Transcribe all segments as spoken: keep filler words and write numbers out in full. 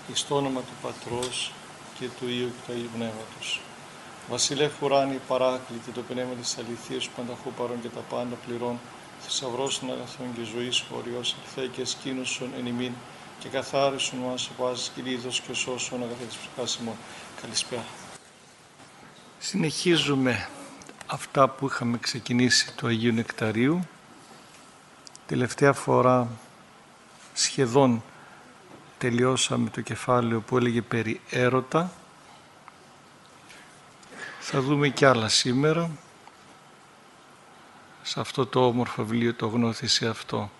εις το όνομα του Πατρός και του Υιού και του Αγίου Πνεύματος. Βασιλεύ ουράνιε παράκλητε, το πνεύμα της αληθείας που πανταχού παρών και τα πάντα πληρών, θησαυρός των αγαθών και ζωής χωριός, ελθέ και σκήνωσον εν ημίν και καθάρισον μας από άσης κυλίδος και σώσον αγαθέ της ψυχάς ημών. Καλησπέρα. Συνεχίζουμε αυτά που είχαμε ξεκινήσει του Αγίου Νεκταρίου. Τελευταία φορά σχεδόν τελειώσαμε το κεφάλαιο που έλεγε περί έρωτα. Θα δούμε κι άλλα σήμερα σε αυτό το όμορφο βιβλίο, το Γνώθησε αυτό.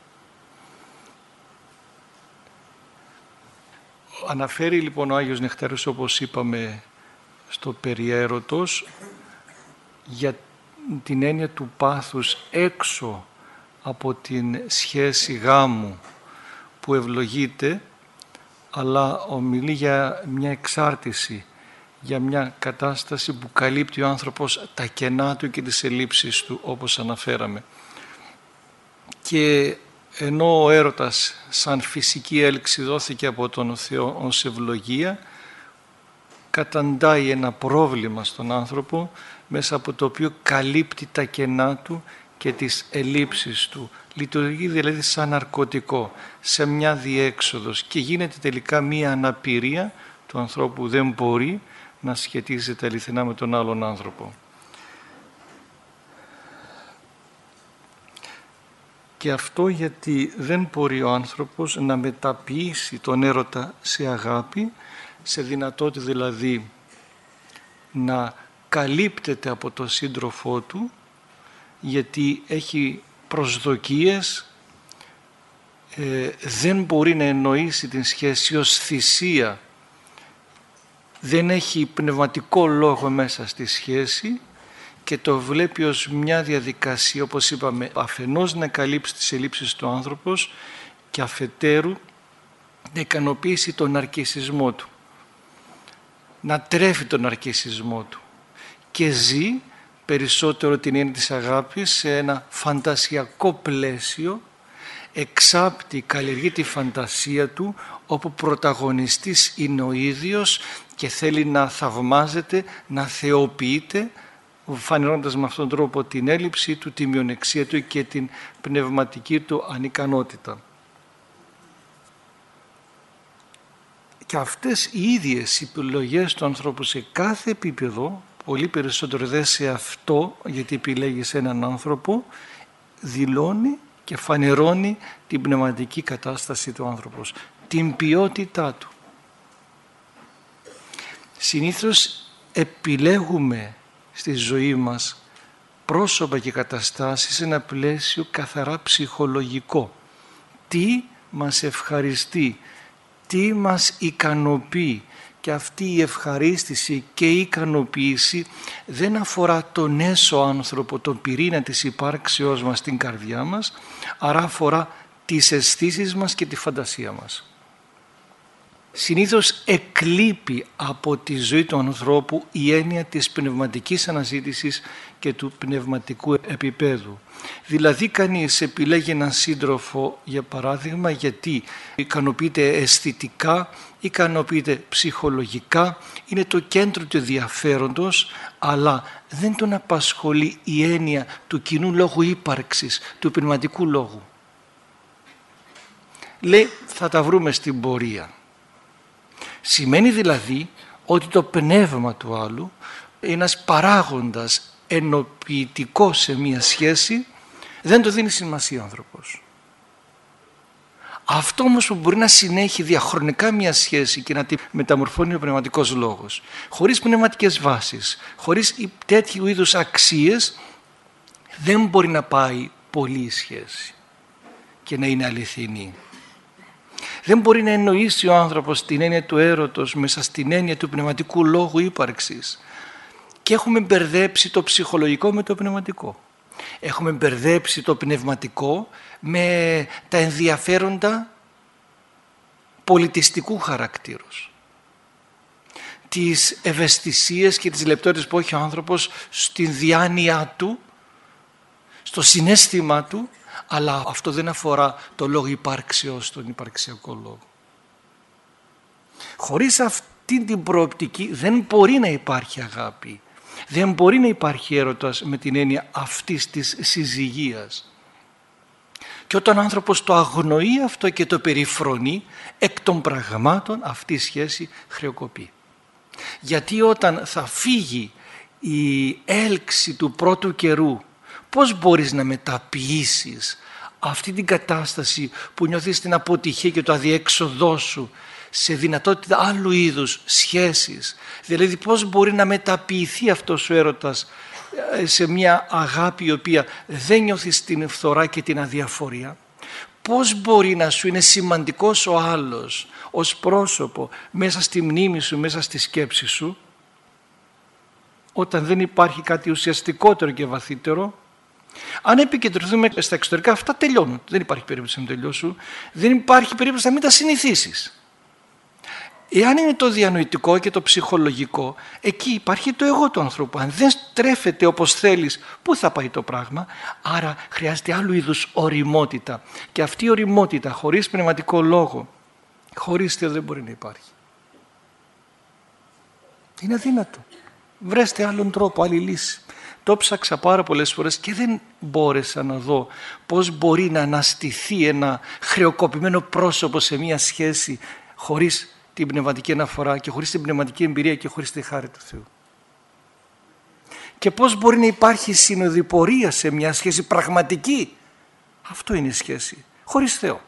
Αναφέρει λοιπόν ο Άγιος Νεκτάριος, όπως είπαμε, στο περί έρωτος, για την έννοια του πάθους έξω από την σχέση γάμου που ευλογείται, αλλά ομιλεί για μια εξάρτηση, για μια κατάσταση που καλύπτει ο άνθρωπος τα κενά του και τις ελλείψεις του, όπως αναφέραμε. Και ενώ ο έρωτας σαν φυσική έλξη δόθηκε από τον Θεό ως ευλογία, καταντάει ένα πρόβλημα στον άνθρωπο μέσα από το οποίο καλύπτει τα κενά του και τις ελλείψεις του. Λειτουργεί δηλαδή σαν ναρκωτικό, σε μια διέξοδος, και γίνεται τελικά μια αναπηρία του ανθρώπου που δεν μπορεί να σχετίζεται αληθινά με τον άλλον άνθρωπο. Και αυτό γιατί δεν μπορεί ο άνθρωπος να μεταποιήσει τον έρωτα σε αγάπη, σε δυνατότητα δηλαδή να καλύπτεται από τον σύντροφό του, γιατί έχει προσδοκίες, ε, δεν μπορεί να εννοήσει την σχέση ως θυσία, δεν έχει πνευματικό λόγο μέσα στη σχέση και το βλέπει ως μια διαδικασία, όπως είπαμε, αφενός να καλύψει τις ελλείψεις του άνθρωπος και αφετέρου να ικανοποιήσει τον ναρκισσισμό του, να τρέφει τον ναρκισσισμό του, και ζει περισσότερο την έννοια της αγάπης σε ένα φαντασιακό πλαίσιο, εξάπτει, καλλιεργεί τη φαντασία του, όπου πρωταγωνιστής είναι ο ίδιος και θέλει να θαυμάζεται, να θεοποιείται, φανερώνοντας με αυτόν τον τρόπο την έλλειψη του, τη μειονεξία του και την πνευματική του ανικανότητα. Και αυτές οι ίδιες επιλογές του ανθρώπου σε κάθε επίπεδο, πολύ περισσότερο δε σε αυτό, γιατί επιλέγει σε έναν άνθρωπο, δηλώνει και φανερώνει την πνευματική κατάσταση του άνθρωπου, την ποιότητά του. Συνήθως επιλέγουμε στη ζωή μας πρόσωπα και καταστάσεις σε ένα πλαίσιο καθαρά ψυχολογικό. Τι μας ευχαριστεί, τι μας ικανοποιεί, και αυτή η ευχαρίστηση και η ικανοποίηση δεν αφορά τον έσω άνθρωπο, τον πυρήνα της υπάρξεώς μας στην καρδιά μας, άρα αφορά τις αισθήσεις μας και τη φαντασία μας. Συνήθως εκλείπει από τη ζωή του ανθρώπου η έννοια της πνευματικής αναζήτησης και του πνευματικού επίπεδου. Δηλαδή κανείς επιλέγει έναν σύντροφο, για παράδειγμα, γιατί ικανοποιείται αισθητικά, ικανοποιείται ψυχολογικά, είναι το κέντρο του ενδιαφέροντος, αλλά δεν τον απασχολεί η έννοια του κοινού λόγου ύπαρξης, του πνευματικού λόγου. Λέει, θα τα βρούμε στην πορεία. Σημαίνει δηλαδή ότι το πνεύμα του άλλου είναι ένας παράγοντας ενοποιητικός σε μία σχέση, δεν το δίνει σημασία ο άνθρωπος. Αυτό όμως που μπορεί να συνέχει διαχρονικά μία σχέση και να τη μεταμορφώνει ο πνευματικός λόγος, χωρίς πνευματικές βάσεις, χωρίς τέτοιου είδους αξίες, δεν μπορεί να πάει πολύ η σχέση και να είναι αληθινή. Δεν μπορεί να εννοήσει ο άνθρωπος την έννοια του έρωτος μέσα στην έννοια του πνευματικού λόγου ύπαρξης. Και έχουμε μπερδέψει το ψυχολογικό με το πνευματικό. Έχουμε μπερδέψει το πνευματικό με τα ενδιαφέροντα πολιτιστικού χαρακτήρους. Τις ευαισθησίες και τις λεπτότητες που έχει ο άνθρωπος στην διάνοιά του, στο συναίσθημα του, αλλά αυτό δεν αφορά το λόγο υπάρξεως, τον υπαρξιακό λόγο. χωρίς αυτή την προοπτική δεν μπορεί να υπάρχει αγάπη. Δεν μπορεί να υπάρχει έρωτας με την έννοια αυτής της συζυγίας. Και όταν ο άνθρωπος το αγνοεί αυτό και το περιφρονεί, εκ των πραγμάτων αυτή η σχέση χρεοκοπεί. Γιατί όταν θα φύγει η έλξη του πρώτου καιρού, πώς μπορείς να μεταποιήσεις αυτή την κατάσταση που νιώθεις την αποτυχία και το αδιέξοδό σου σε δυνατότητα άλλου είδους σχέσεις? Δηλαδή πώς μπορεί να μεταποιηθεί αυτός ο έρωτας σε μια αγάπη η οποία δεν νιώθεις την φθορά και την αδιαφορία? Πώς μπορεί να σου είναι σημαντικός ο άλλος ως πρόσωπο μέσα στη μνήμη σου, μέσα στη σκέψη σου, όταν δεν υπάρχει κάτι ουσιαστικότερο και βαθύτερο? Αν επικεντρωθούμε στα εξωτερικά, αυτά τελειώνουν. Δεν υπάρχει περίπτωση να τελειώσουν. Δεν υπάρχει περίπτωση να μην τα συνηθίσεις. Εάν είναι το διανοητικό και το ψυχολογικό, εκεί υπάρχει το εγώ του ανθρώπου. Αν δεν στρέφεται όπως θέλεις, πού θα πάει το πράγμα? Άρα χρειάζεται άλλου είδους ωριμότητα. Και αυτή η ωριμότητα χωρίς πνευματικό λόγο, χωρίς Θεό, δεν μπορεί να υπάρχει. Είναι αδύνατο. Βρέστε άλλον τρόπο, άλλη λύση. Το ψάξα πάρα πολλές φορές και δεν μπόρεσα να δω πώς μπορεί να αναστηθεί ένα χρεοκοπημένο πρόσωπο σε μια σχέση χωρίς την πνευματική αναφορά και χωρίς την πνευματική εμπειρία και χωρίς τη χάρη του Θεού. Και πώς μπορεί να υπάρχει συνοδοιπορία σε μια σχέση πραγματική? Αυτό είναι η σχέση, χωρίς Θεό.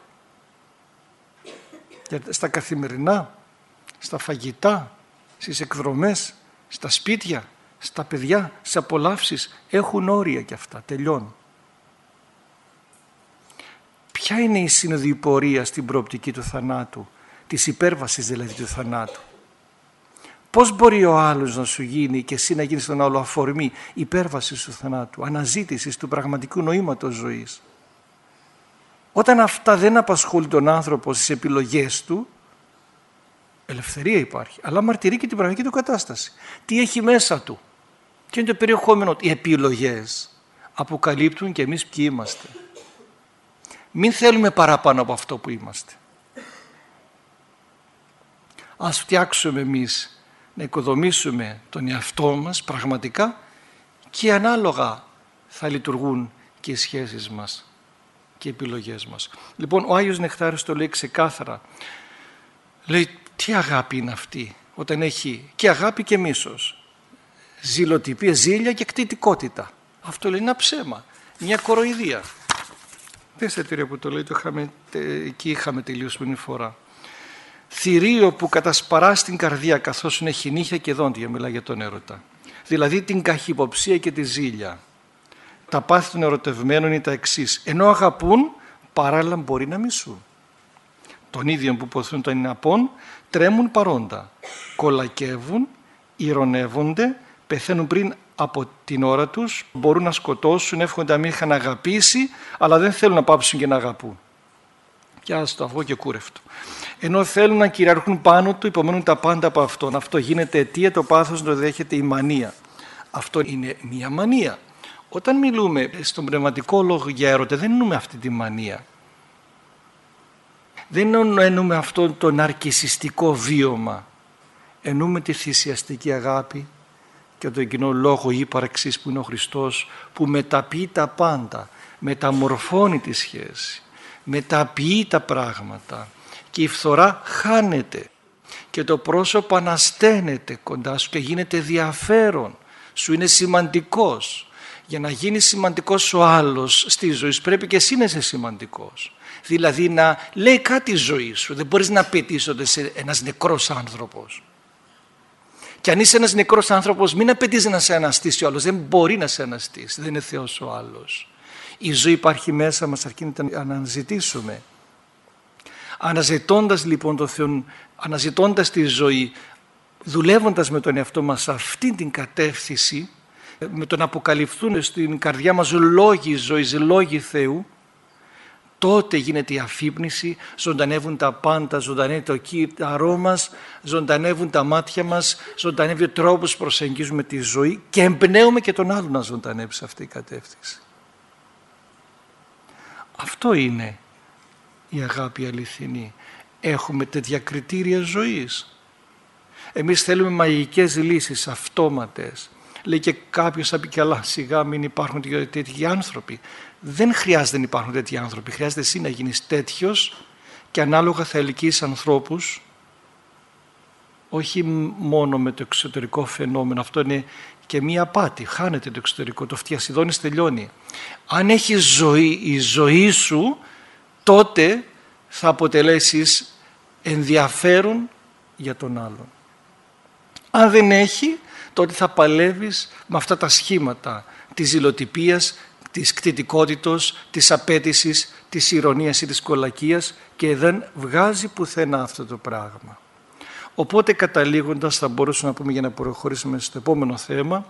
Στα καθημερινά, στα φαγητά, στις εκδρομές, στα σπίτια, στα παιδιά, στις απολαύσεις, έχουν όρια και αυτά, τελειώνουν. Ποια είναι η συνοδοιπορία στην προοπτική του θανάτου, της υπέρβασης δηλαδή του θανάτου? Πώς μπορεί ο άλλος να σου γίνει και εσύ να γίνεις τον άλλο αφορμή υπέρβασης του θανάτου, αναζήτησης του πραγματικού νοήματος ζωής? Όταν αυτά δεν απασχολούν τον άνθρωπο στις επιλογές του, ελευθερία υπάρχει, αλλά μαρτυρεί και την πραγματική του κατάσταση. Τι έχει μέσα του? Και είναι το περιεχόμενο. Οι επιλογές αποκαλύπτουν και εμείς ποιοι είμαστε. Μην θέλουμε παραπάνω από αυτό που είμαστε. Ας φτιάξουμε εμείς να οικοδομήσουμε τον εαυτό μας πραγματικά και ανάλογα θα λειτουργούν και οι σχέσεις μας και οι επιλογές μας. Λοιπόν, ο Άγιος Νεκτάριος το λέει ξεκάθαρα. Λέει, τι αγάπη είναι αυτή όταν έχει και αγάπη και μίσος, ζηλοτυπία, ζήλια και κτητικότητα? Αυτό λέει ένα ψέμα, μια κοροϊδία. Δέστε τυρία που το λέει, το είχαμε, εκεί είχαμε τελείως πριν φορά. Θηρίο που κατασπαρά στην καρδιά καθώς είναι χηνύχια και δόντια, μιλάει για τον έρωτα. Δηλαδή την καχυποψία και τη ζήλια. Τα πάθη των ερωτευμένων είναι τα εξής. Ενώ αγαπούν, παράλληλα μπορεί να μισούν. Τον ίδιο που ποθούν τον απόν, τρέμουν παρόντα. Κολακεύουν, ηρωνεύονται, πεθαίνουν πριν από την ώρα τους, μπορούν να σκοτώσουν, εύχονται να μην είχαν αγαπήσει, αλλά δεν θέλουν να πάψουν και να αγαπούν. Και άστο αυγό και κούρευτο. Ενώ θέλουν να κυριαρχούν πάνω του, υπομένουν τα πάντα από αυτόν. Αυτό γίνεται αιτία, το πάθος το δέχεται η μανία. Αυτό είναι μια μανία. Όταν μιλούμε στον πνευματικό λόγο για έρωτα, δεν εννοούμε αυτή τη μανία. Δεν εννοούμε αυτό το ναρκισσιστικό βίωμα. Εννοούμε τη θυσιαστική αγάπη και τον κοινό λόγο ύπαρξης που είναι ο Χριστός, που μεταποιεί τα πάντα, μεταμορφώνει τη σχέση, μεταποιεί τα πράγματα και η φθορά χάνεται και το πρόσωπο ανασταίνεται κοντά σου και γίνεται ενδιαφέρον, σου είναι σημαντικός. Για να γίνει σημαντικός ο άλλος στη ζωή σου πρέπει και εσύ να είσαι σημαντικός. Δηλαδή να λέει κάτι η ζωή σου. Δεν μπορείς να απαιτείς ότι είσαι ένας νεκρός άνθρωπος. Και αν είσαι ένας νεκρός άνθρωπος, μην απαιτείς να σε αναστήσει ο άλλος. Δεν μπορεί να σε αναστήσει. Δεν είναι Θεός ο άλλος. Η ζωή υπάρχει μέσα μας, αρκεί να αναζητήσουμε. Αναζητώντας λοιπόν τον Θεό, αναζητώντας τη ζωή, δουλεύοντας με τον εαυτό μας αυτή την κατεύθυνση, με το να αποκαλυφθούν στην καρδιά μας λόγοι ζωής, λόγοι Θεού, τότε γίνεται η αφύπνιση, ζωντανεύουν τα πάντα, ζωντανεύει το κύτταρό μας, ζωντανεύουν τα μάτια μας, ζωντανεύει ο τρόπος που προσεγγίζουμε τη ζωή και εμπνέουμε και τον άλλον να ζωντανεύει σε αυτή η κατεύθυνση. Αυτό είναι η αγάπη αληθινή. Έχουμε τέτοια κριτήρια ζωής. Εμείς θέλουμε μαγικές λύσεις, αυτόματες. Λέει και κάποιος θα πει και αλλά σιγά μην υπάρχουν τέτοιοι άνθρωποι. Δεν χρειάζεται να υπάρχουν τέτοιοι άνθρωποι. Χρειάζεται εσύ να γίνεις τέτοιος και ανάλογα θα ελκύεις ανθρώπους, όχι μόνο με το εξωτερικό φαινόμενο. Αυτό είναι και μία απάτη. Χάνεται το εξωτερικό, το φτιασιδώνεις, τελειώνει. Αν έχεις ζωή, η ζωή σου, τότε θα αποτελέσεις ενδιαφέρον για τον άλλον. Αν δεν έχει, τότε θα παλεύεις με αυτά τα σχήματα της ζηλοτυπίας, της κτητικότητος, της απέτησης, της ηρωνίας ή της κολακίας και δεν βγάζει πουθενά αυτό το πράγμα. Οπότε καταλήγοντας θα μπορούσαμε να πούμε, για να προχωρήσουμε στο επόμενο θέμα,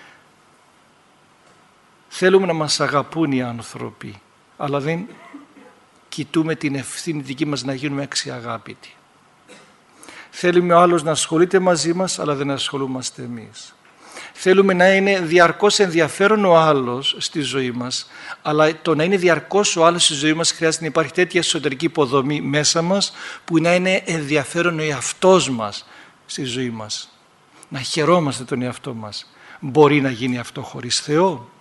θέλουμε να μας αγαπούν οι άνθρωποι, αλλά δεν κοιτούμε την ευθύνη δική μας να γίνουμε αξιαγάπητοι. Θέλουμε ο άλλος να ασχολείται μαζί μας, αλλά δεν ασχολούμαστε εμείς. Θέλουμε να είναι διαρκώς ενδιαφέρον ο άλλος στη ζωή μας, αλλά το να είναι διαρκώς ο άλλος στη ζωή μας χρειάζεται να υπάρχει τέτοια εσωτερική υποδομή μέσα μας που να είναι ενδιαφέρον ο εαυτός μας στη ζωή μας. Να χαιρόμαστε τον εαυτό μας. Μπορεί να γίνει αυτό χωρίς Θεό?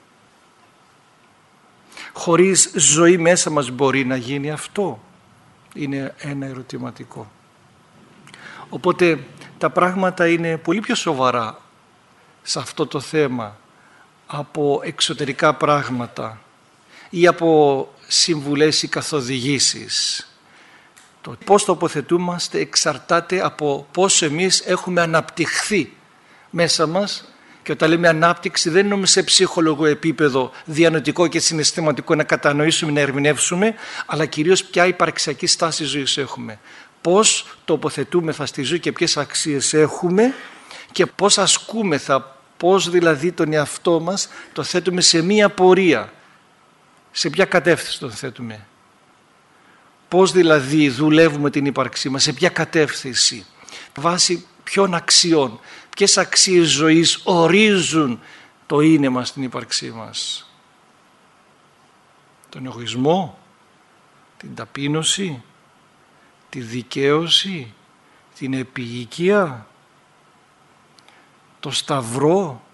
Χωρίς ζωή μέσα μας μπορεί να γίνει αυτό? Είναι ένα ερωτηματικό. Οπότε τα πράγματα είναι πολύ πιο σοβαρά σε αυτό το θέμα από εξωτερικά πράγματα ή από συμβουλές ή καθοδηγήσεις. Το πώς τοποθετούμαστε εξαρτάται από πώς εμείς έχουμε αναπτυχθεί μέσα μας, και όταν λέμε ανάπτυξη δεν εννοούμε σε ψυχολογικό επίπεδο διανοητικό και συναισθηματικό να κατανοήσουμε, να ερμηνεύσουμε, αλλά κυρίως ποια υπαρξιακή στάση ζωής έχουμε. Πώς τοποθετούμεθα στη ζωή και ποιες αξίες έχουμε και πώς ασκούμεθα, πώς δηλαδή τον εαυτό μας το θέτουμε σε μία πορεία. Σε ποια κατεύθυνση τον θέτουμε? Πώς δηλαδή δουλεύουμε την ύπαρξή μας, σε ποια κατεύθυνση, βάσει ποιων αξιών, ποιες αξίες ζωής ορίζουν το είναι μας στην ύπαρξή μας? Τον εγωισμό, την ταπείνωση, τη δικαίωση, την επίοικια, το σταυρό,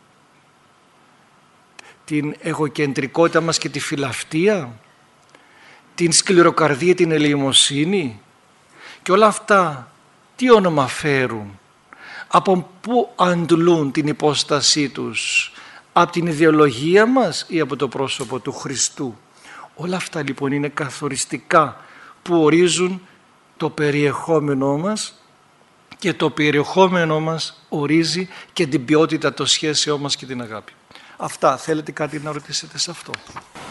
την εγωκεντρικότητα μας και τη φιλαυτία, την σκληροκαρδία, την ελεημοσύνη, και όλα αυτά τι όνομα φέρουν? Από πού αντλούν την υπόστασή τους? Από την ιδεολογία μας ή από το πρόσωπο του Χριστού? Όλα αυτά λοιπόν είναι καθοριστικά που ορίζουν το περιεχόμενό μας, και το περιεχόμενό μας ορίζει και την ποιότητα των σχέσεών μας και την αγάπη. Αυτά. Θέλετε κάτι να ρωτήσετε σε αυτό?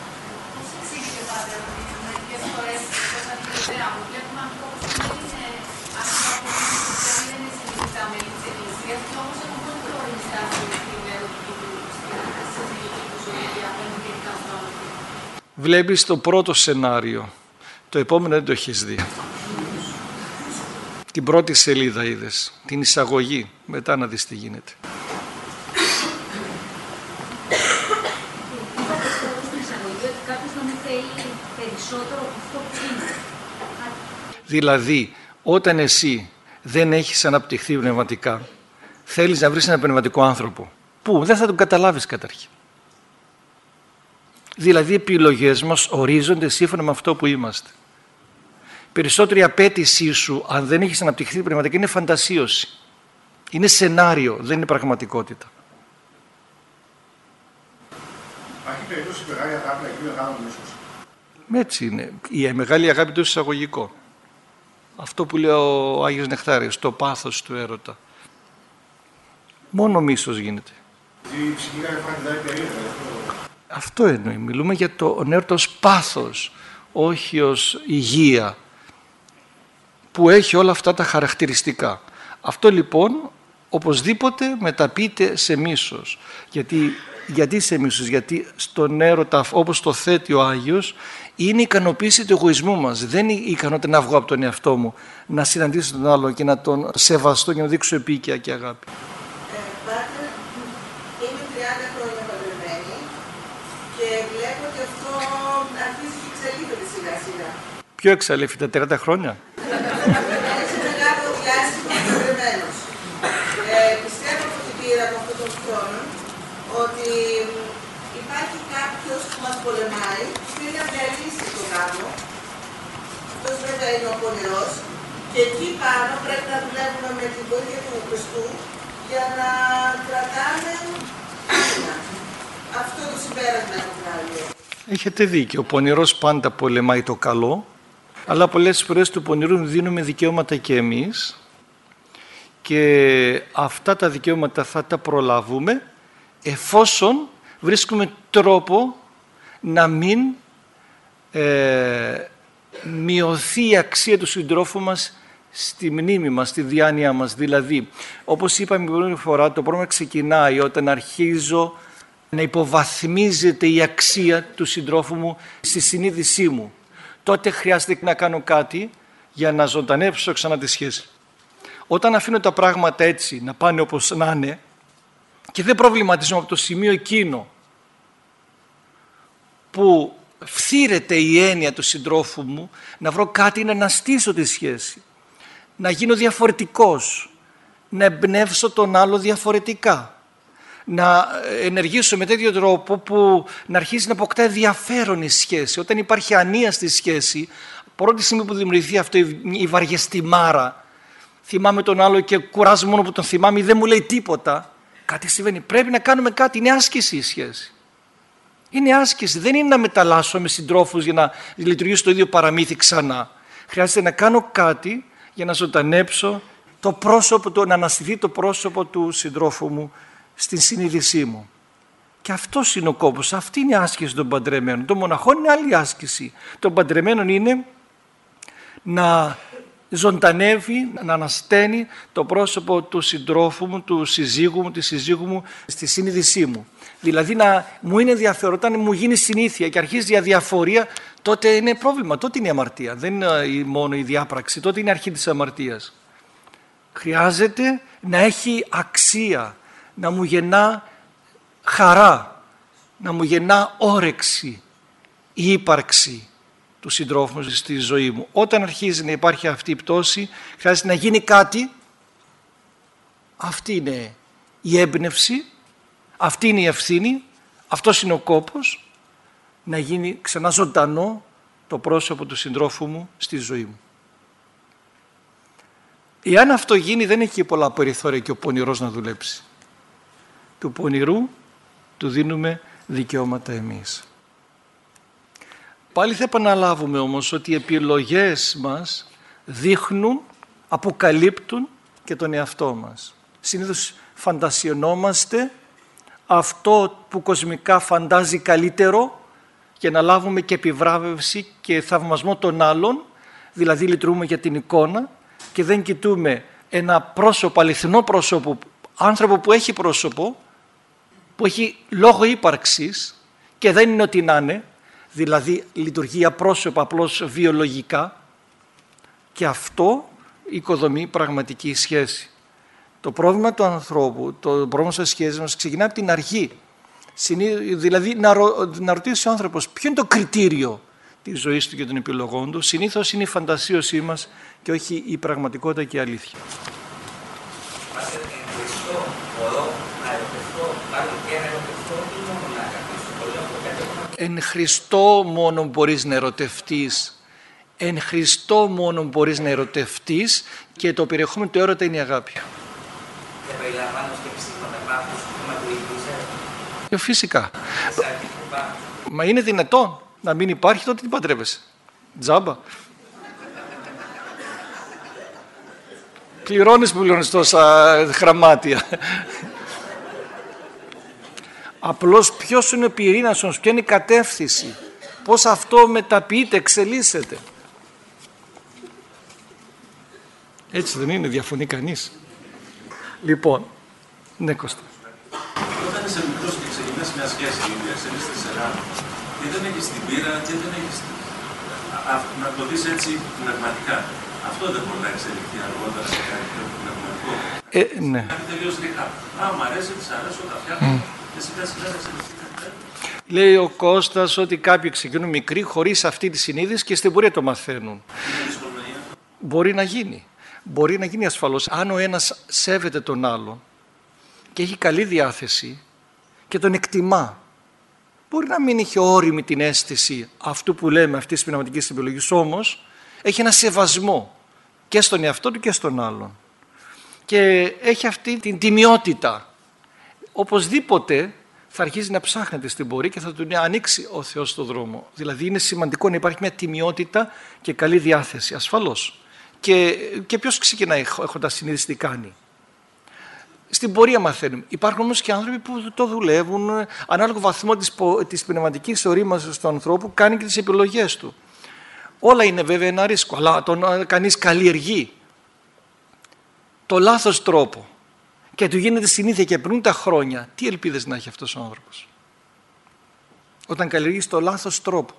Βλέπεις το πρώτο σενάριο, το επόμενο δεν το έχεις δει. Την πρώτη σελίδα είδες, την εισαγωγή, μετά να δεις τι γίνεται. Δηλαδή, όταν εσύ δεν έχεις αναπτυχθεί πνευματικά, θέλεις να βρεις ένα πνευματικό άνθρωπο, που δεν θα τον καταλάβεις καταρχήν. Δηλαδή οι επιλογές μας ορίζονται σύμφωνα με αυτό που είμαστε. Περισσότερη απέτησή σου, αν δεν έχεις αναπτυχθεί πνευματικά, είναι φαντασίωση. Είναι σενάριο, δεν είναι πραγματικότητα. Υπάρχει περίπτωση μεγάλη αγάπη να γίνει μεγάλο μίσος? Έτσι είναι. Η μεγάλη αγάπη του εισαγωγικό. Αυτό που λέει ο Άγιος Νεκτάριος, το πάθος του έρωτα. Μόνο μίσος γίνεται. Η ψυχή κάνει φαντάζεται περίεργα. Αυτό εννοεί. Μιλούμε για το έρωτα ως πάθος, όχι ως υγεία, που έχει όλα αυτά τα χαρακτηριστικά. Αυτό λοιπόν οπωσδήποτε μεταποιείται σε μίσος. Γιατί, γιατί σε μίσος? Γιατί στον έρωτα, όπως το θέτει ο Άγιος, είναι η ικανοποίηση του εγωισμού μας. Δεν είναι η ικανότητα να βγω από τον εαυτό μου, να συναντήσω τον άλλο και να τον σεβαστώ και να δείξω επίοικια και αγάπη. Ε, πάτε, είμαι τριάντα χρόνια παντρεμένη και βλέπω ότι αυτό αρχίζει και εξελίχθηκε σιγά σιγά. Ποιο εξαλείφει, τα τριάντα χρόνια? Έτσι μεγάλο διάστημα παντρεμένος. από αυτόν τον χρόνο ότι υπάρχει κάποιος που μας πολεμάει, που θέλει να διαλύσει το γάμο. Αυτός βέβαια είναι ο πονηρός και εκεί πάνω πρέπει να δουλεύουμε με την βοήθεια του Χριστού για να κρατάμε άμυνα. Αυτό το συμπέρασμα έχω βγάλει. Έχετε δίκιο, ο πονηρός πάντα πολεμάει το καλό, αλλά πολλές φορές του πονηρού δίνουμε δικαιώματα και εμείς και αυτά τα δικαιώματα θα τα προλάβουμε εφόσον βρίσκουμε τρόπο να μην ε, μειωθεί η αξία του συντρόφου μας στη μνήμη μας, στη διάνοια μας. Δηλαδή, όπως είπαμε την πρώτη φορά, το πρόβλημα ξεκινάει όταν αρχίζω να υποβαθμίζεται η αξία του συντρόφου μου στη συνείδησή μου. Τότε χρειάζεται να κάνω κάτι για να ζωντανέψω ξανά τη σχέση. Όταν αφήνω τα πράγματα έτσι να πάνε όπως να είναι και δεν προβληματίζομαι από το σημείο εκείνο που φθήρεται η έννοια του συντρόφου μου, να βρω κάτι να αναστήσω τη σχέση, να γίνω διαφορετικός, να εμπνεύσω τον άλλο διαφορετικά, να ενεργήσω με τέτοιο τρόπο που να αρχίσει να αποκτά ενδιαφέρον η σχέση. Όταν υπάρχει ανία στη σχέση, πρώτη στιγμή που δημιουργηθεί αυτό η βαριεστημάρα, θυμάμαι τον άλλο και κουράζομαι μόνο που τον θυμάμαι ή δεν μου λέει τίποτα, κάτι συμβαίνει. Πρέπει να κάνουμε κάτι, είναι άσκηση η σχέση. Είναι άσκηση, δεν είναι να μεταλλάσσω με συντρόφους για να λειτουργήσω το ίδιο παραμύθι ξανά. Χρειάζεται να κάνω κάτι για να ζωντανέψω το πρόσωπο, το, να αναστηθεί το πρόσωπο του συντρόφου μου στην συνείδησή μου. Και αυτός είναι ο κόπος, αυτή είναι η άσκηση των παντρεμένων. Των μοναχών είναι άλλη άσκηση. Των παντρεμένων είναι να ζωντανεύει, να ανασταίνει το πρόσωπο του συντρόφου μου, του συζύγου μου, της συζύγου μου στη συνείδησή μου. Δηλαδή να μου είναι ενδιαφέρον, όταν μου γίνει συνήθεια και αρχίζει η αδιαφορία, τότε είναι πρόβλημα, τότε είναι η αμαρτία. Δεν είναι μόνο η διάπραξη, τότε είναι η αρχή της αμαρτίας. Χρειάζεται να έχει αξία, να μου γεννά χαρά, να μου γεννά όρεξη, η ύπαρξη του συντρόφου μου στη ζωή μου. Όταν αρχίζει να υπάρχει αυτή η πτώση, χρειάζεται να γίνει κάτι. Αυτή είναι η έμπνευση, αυτή είναι η ευθύνη, αυτός είναι ο κόπος, να γίνει ξανά ζωντανό το πρόσωπο του συντρόφου μου στη ζωή μου. Εάν αυτό γίνει, δεν έχει πολλά περιθώρια και ο πονηρός να δουλέψει. Του πονηρού του δίνουμε δικαιώματα εμείς. Πάλι θα επαναλάβουμε όμως ότι οι επιλογές μας δείχνουν, αποκαλύπτουν και τον εαυτό μας. Συνήθως φαντασιωνόμαστε αυτό που κοσμικά φαντάζει καλύτερο για να λάβουμε και επιβράβευση και θαυμασμό των άλλων, δηλαδή λειτουργούμε για την εικόνα και δεν κοιτούμε ένα πρόσωπο, αληθινό πρόσωπο, άνθρωπο που έχει πρόσωπο, που έχει λόγο ύπαρξης και δεν είναι ότι να είναι, δηλαδή λειτουργεί απρόσωπα, απλώς βιολογικά, και αυτό οικοδομεί πραγματική σχέση. Το πρόβλημα του ανθρώπου, το πρόβλημα της σχέσης μας ξεκινά από την αρχή. Δηλαδή να, ρω, να ρωτήσει ο άνθρωπος ποιο είναι το κριτήριο της ζωής του και των επιλογών του. Συνήθως είναι η φαντασίωσή μας και όχι η πραγματικότητα και η αλήθεια. Εν Χριστώ μόνο μπορείς να ερωτευτείς. Εν Χριστώ μόνο μπορείς να ερωτευτείς και το περιεχόμενο του έρωτα είναι η αγάπη. Δεν περιλαμβάνω και ψήματα πάθους που με βοηθήσατε. Φυσικά. Μα είναι δυνατόν να μην υπάρχει, τότε τι παντρεύεσαι? Τζάμπα. Πληρώνεις που πληρώνεις τόσα γραμμάτια. Απλώς ποιος είναι ο πυρήνας μας, ποια είναι η κατεύθυνση, πώς αυτό μεταποιείται, εξελίσσεται. Έτσι δεν είναι, διαφωνεί κανείς? Λοιπόν, ναι Κώστα. Όταν είσαι μικρός και ξεκινάς μια σχέση, η εξελίσσεται στη σειρά και δεν έχεις την πείρα και δεν έχεις να το δεις έτσι πνευματικά. Αυτό δεν μπορεί να εξελιχθεί αργότερα σε κάτι πιο πνευματικό. Ε, ναι. Κάτι τελείως ρηχά. Α, μ' αρέσει, της αρέσω, τα φτιάχνω και σιγά σιγά να εξελιχθεί κάτι τέτοιο. Λέει ο Κώστας ότι κάποιοι ξεκινούν μικροί χωρίς αυτή τη συνείδηση και στην πορεία το μαθαίνουν. Μπορεί να γίνει. Μπορεί να γίνει ασφαλώς. Αν ο ένας σέβεται τον άλλον και έχει καλή διάθεση και τον εκτιμά. Μπορεί να μην έχει όριμη την αίσθηση αυτού που λέμε, αυτής της πνευματικής επιλογής, όμως έχει ένα σεβασμό και στον εαυτό του και στον άλλον. Και έχει αυτή την τιμιότητα. Οπωσδήποτε θα αρχίσει να ψάχνεται στην πορεία και θα του ανοίξει ο Θεός στον δρόμο. Δηλαδή είναι σημαντικό να υπάρχει μια τιμιότητα και καλή διάθεση, ασφαλώς. Και, και ποιος ξεκινάει έχοντας συνείδηση τι κάνει. Στην πορεία μαθαίνουμε. Υπάρχουν όμως και άνθρωποι που το δουλεύουν, ανάλογο βαθμό της, της πνευματικής ορίμασης του ανθρώπου κάνει και τις επιλογές του. Όλα είναι βέβαια ένα ρίσκο, αλλά τον κανείς καλλιεργεί το λάθος τρόπο και του γίνεται συνήθεια και περνούν τα χρόνια, τι ελπίδες να έχει αυτός ο άνθρωπος όταν καλλιεργείς το λάθος τρόπο.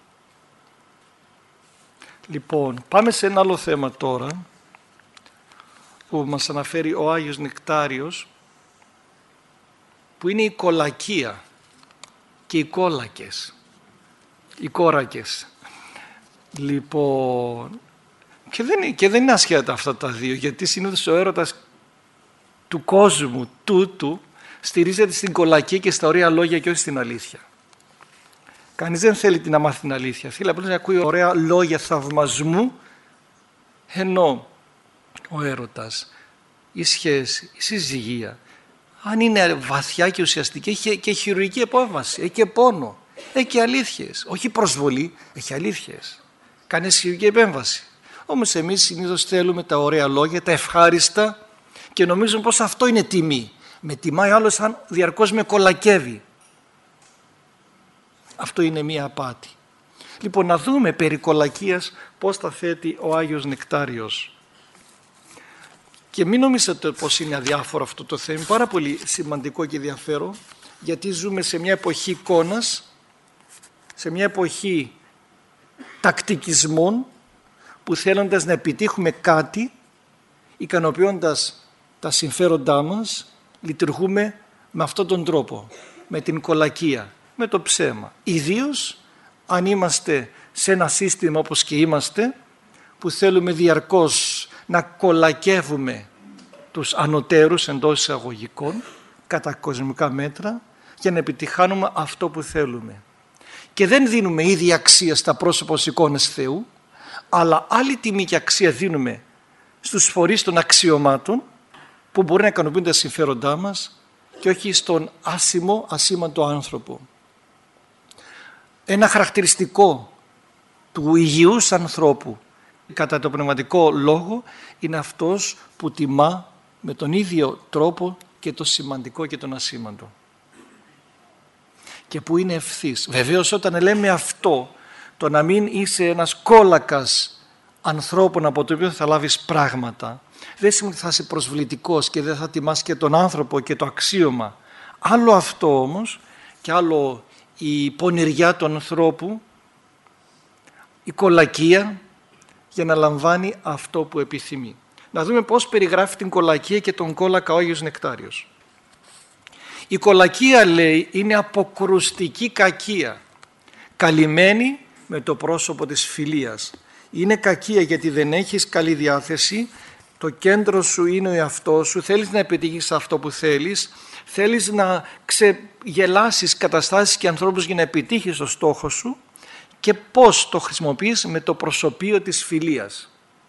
Λοιπόν, πάμε σε ένα άλλο θέμα τώρα που μας αναφέρει ο Άγιος Νεκτάριος, που είναι η κολακία και οι κόλακες, οι κόρακες. Λοιπόν, και δεν, και δεν είναι ασχέτα αυτά τα δύο, γιατί συνήθως ο έρωτας του κόσμου τούτου στηρίζεται στην κολακία και στα ωραία λόγια και όχι στην αλήθεια. Κανείς δεν θέλει να μάθει την αλήθεια, θέλει απλώς να ακούει ωραία λόγια θαυμασμού, ενώ ο έρωτας, η σχέση, η συζυγία, αν είναι βαθιά και ουσιαστική, έχει και χειρουργική επέμβαση, έχει και πόνο, έχει και αλήθειες, όχι προσβολή, έχει αλήθειες, κάνει χειρουργική επέμβαση. Όμως εμείς συνήθως θέλουμε τα ωραία λόγια, τα ευχάριστα και νομίζουμε πως αυτό είναι τιμή. Με τιμάει άλλος αν διαρκώς με κολακεύει. Αυτό είναι μία απάτη. Λοιπόν, να δούμε περί κολακίας πώς τα θέτει ο Άγιος Νεκτάριος. Και μην νομίζετε πως είναι αδιάφορο αυτό το θέμα, πάρα πολύ σημαντικό και ενδιαφέρον, γιατί ζούμε σε μια εποχή εικόνας, σε μια εποχή τακτικισμών, που θέλοντας να επιτύχουμε κάτι, ικανοποιώντας τα συμφέροντά μας, λειτουργούμε με αυτόν τον τρόπο, με την κολακία, με το ψέμα. Ιδίως αν είμαστε σε ένα σύστημα όπως και είμαστε, που θέλουμε διαρκώς να κολακεύουμε τους ανωτέρους εντός εισαγωγικών, κατά κοσμικά μέτρα, για να επιτυχάνουμε αυτό που θέλουμε. Και δεν δίνουμε ίδια αξία στα πρόσωπα ως εικόνες Θεού, αλλά άλλη τιμή και αξία δίνουμε στους φορείς των αξιωμάτων που μπορεί να ικανοποιούν τα συμφέροντά μας και όχι στον άσημο, ασήμαντο άνθρωπο. Ένα χαρακτηριστικό του υγιούς ανθρώπου κατά το πνευματικό λόγο είναι αυτός που τιμά με τον ίδιο τρόπο και το σημαντικό και τον ασήμαντο. Και που είναι ευθύς. Βεβαίως όταν λέμε αυτό, το να μην είσαι ένας κόλακας ανθρώπων από το οποίο θα λάβεις πράγματα, δεν σημαίνει ότι θα είσαι προσβλητικός και δεν θα τιμάς και τον άνθρωπο και το αξίωμα. Άλλο αυτό όμως και άλλο η πονηριά του ανθρώπου, η κολακία για να λαμβάνει αυτό που επιθυμεί. Να δούμε πώς περιγράφει την κολακία και τον κόλακα ο Άγιος Νεκτάριος. Η κολακία, λέει, είναι αποκρουστική κακία, καλυμμένη με το πρόσωπο της φιλίας. Είναι κακία γιατί δεν έχεις καλή διάθεση, το κέντρο σου είναι ο εαυτός σου, θέλεις να επιτύχεις αυτό που θέλεις, θέλεις να ξεγελάσεις καταστάσεις και ανθρώπους για να επιτύχεις το στόχο σου και πώς το χρησιμοποιείς με το προσωπείο της φιλίας.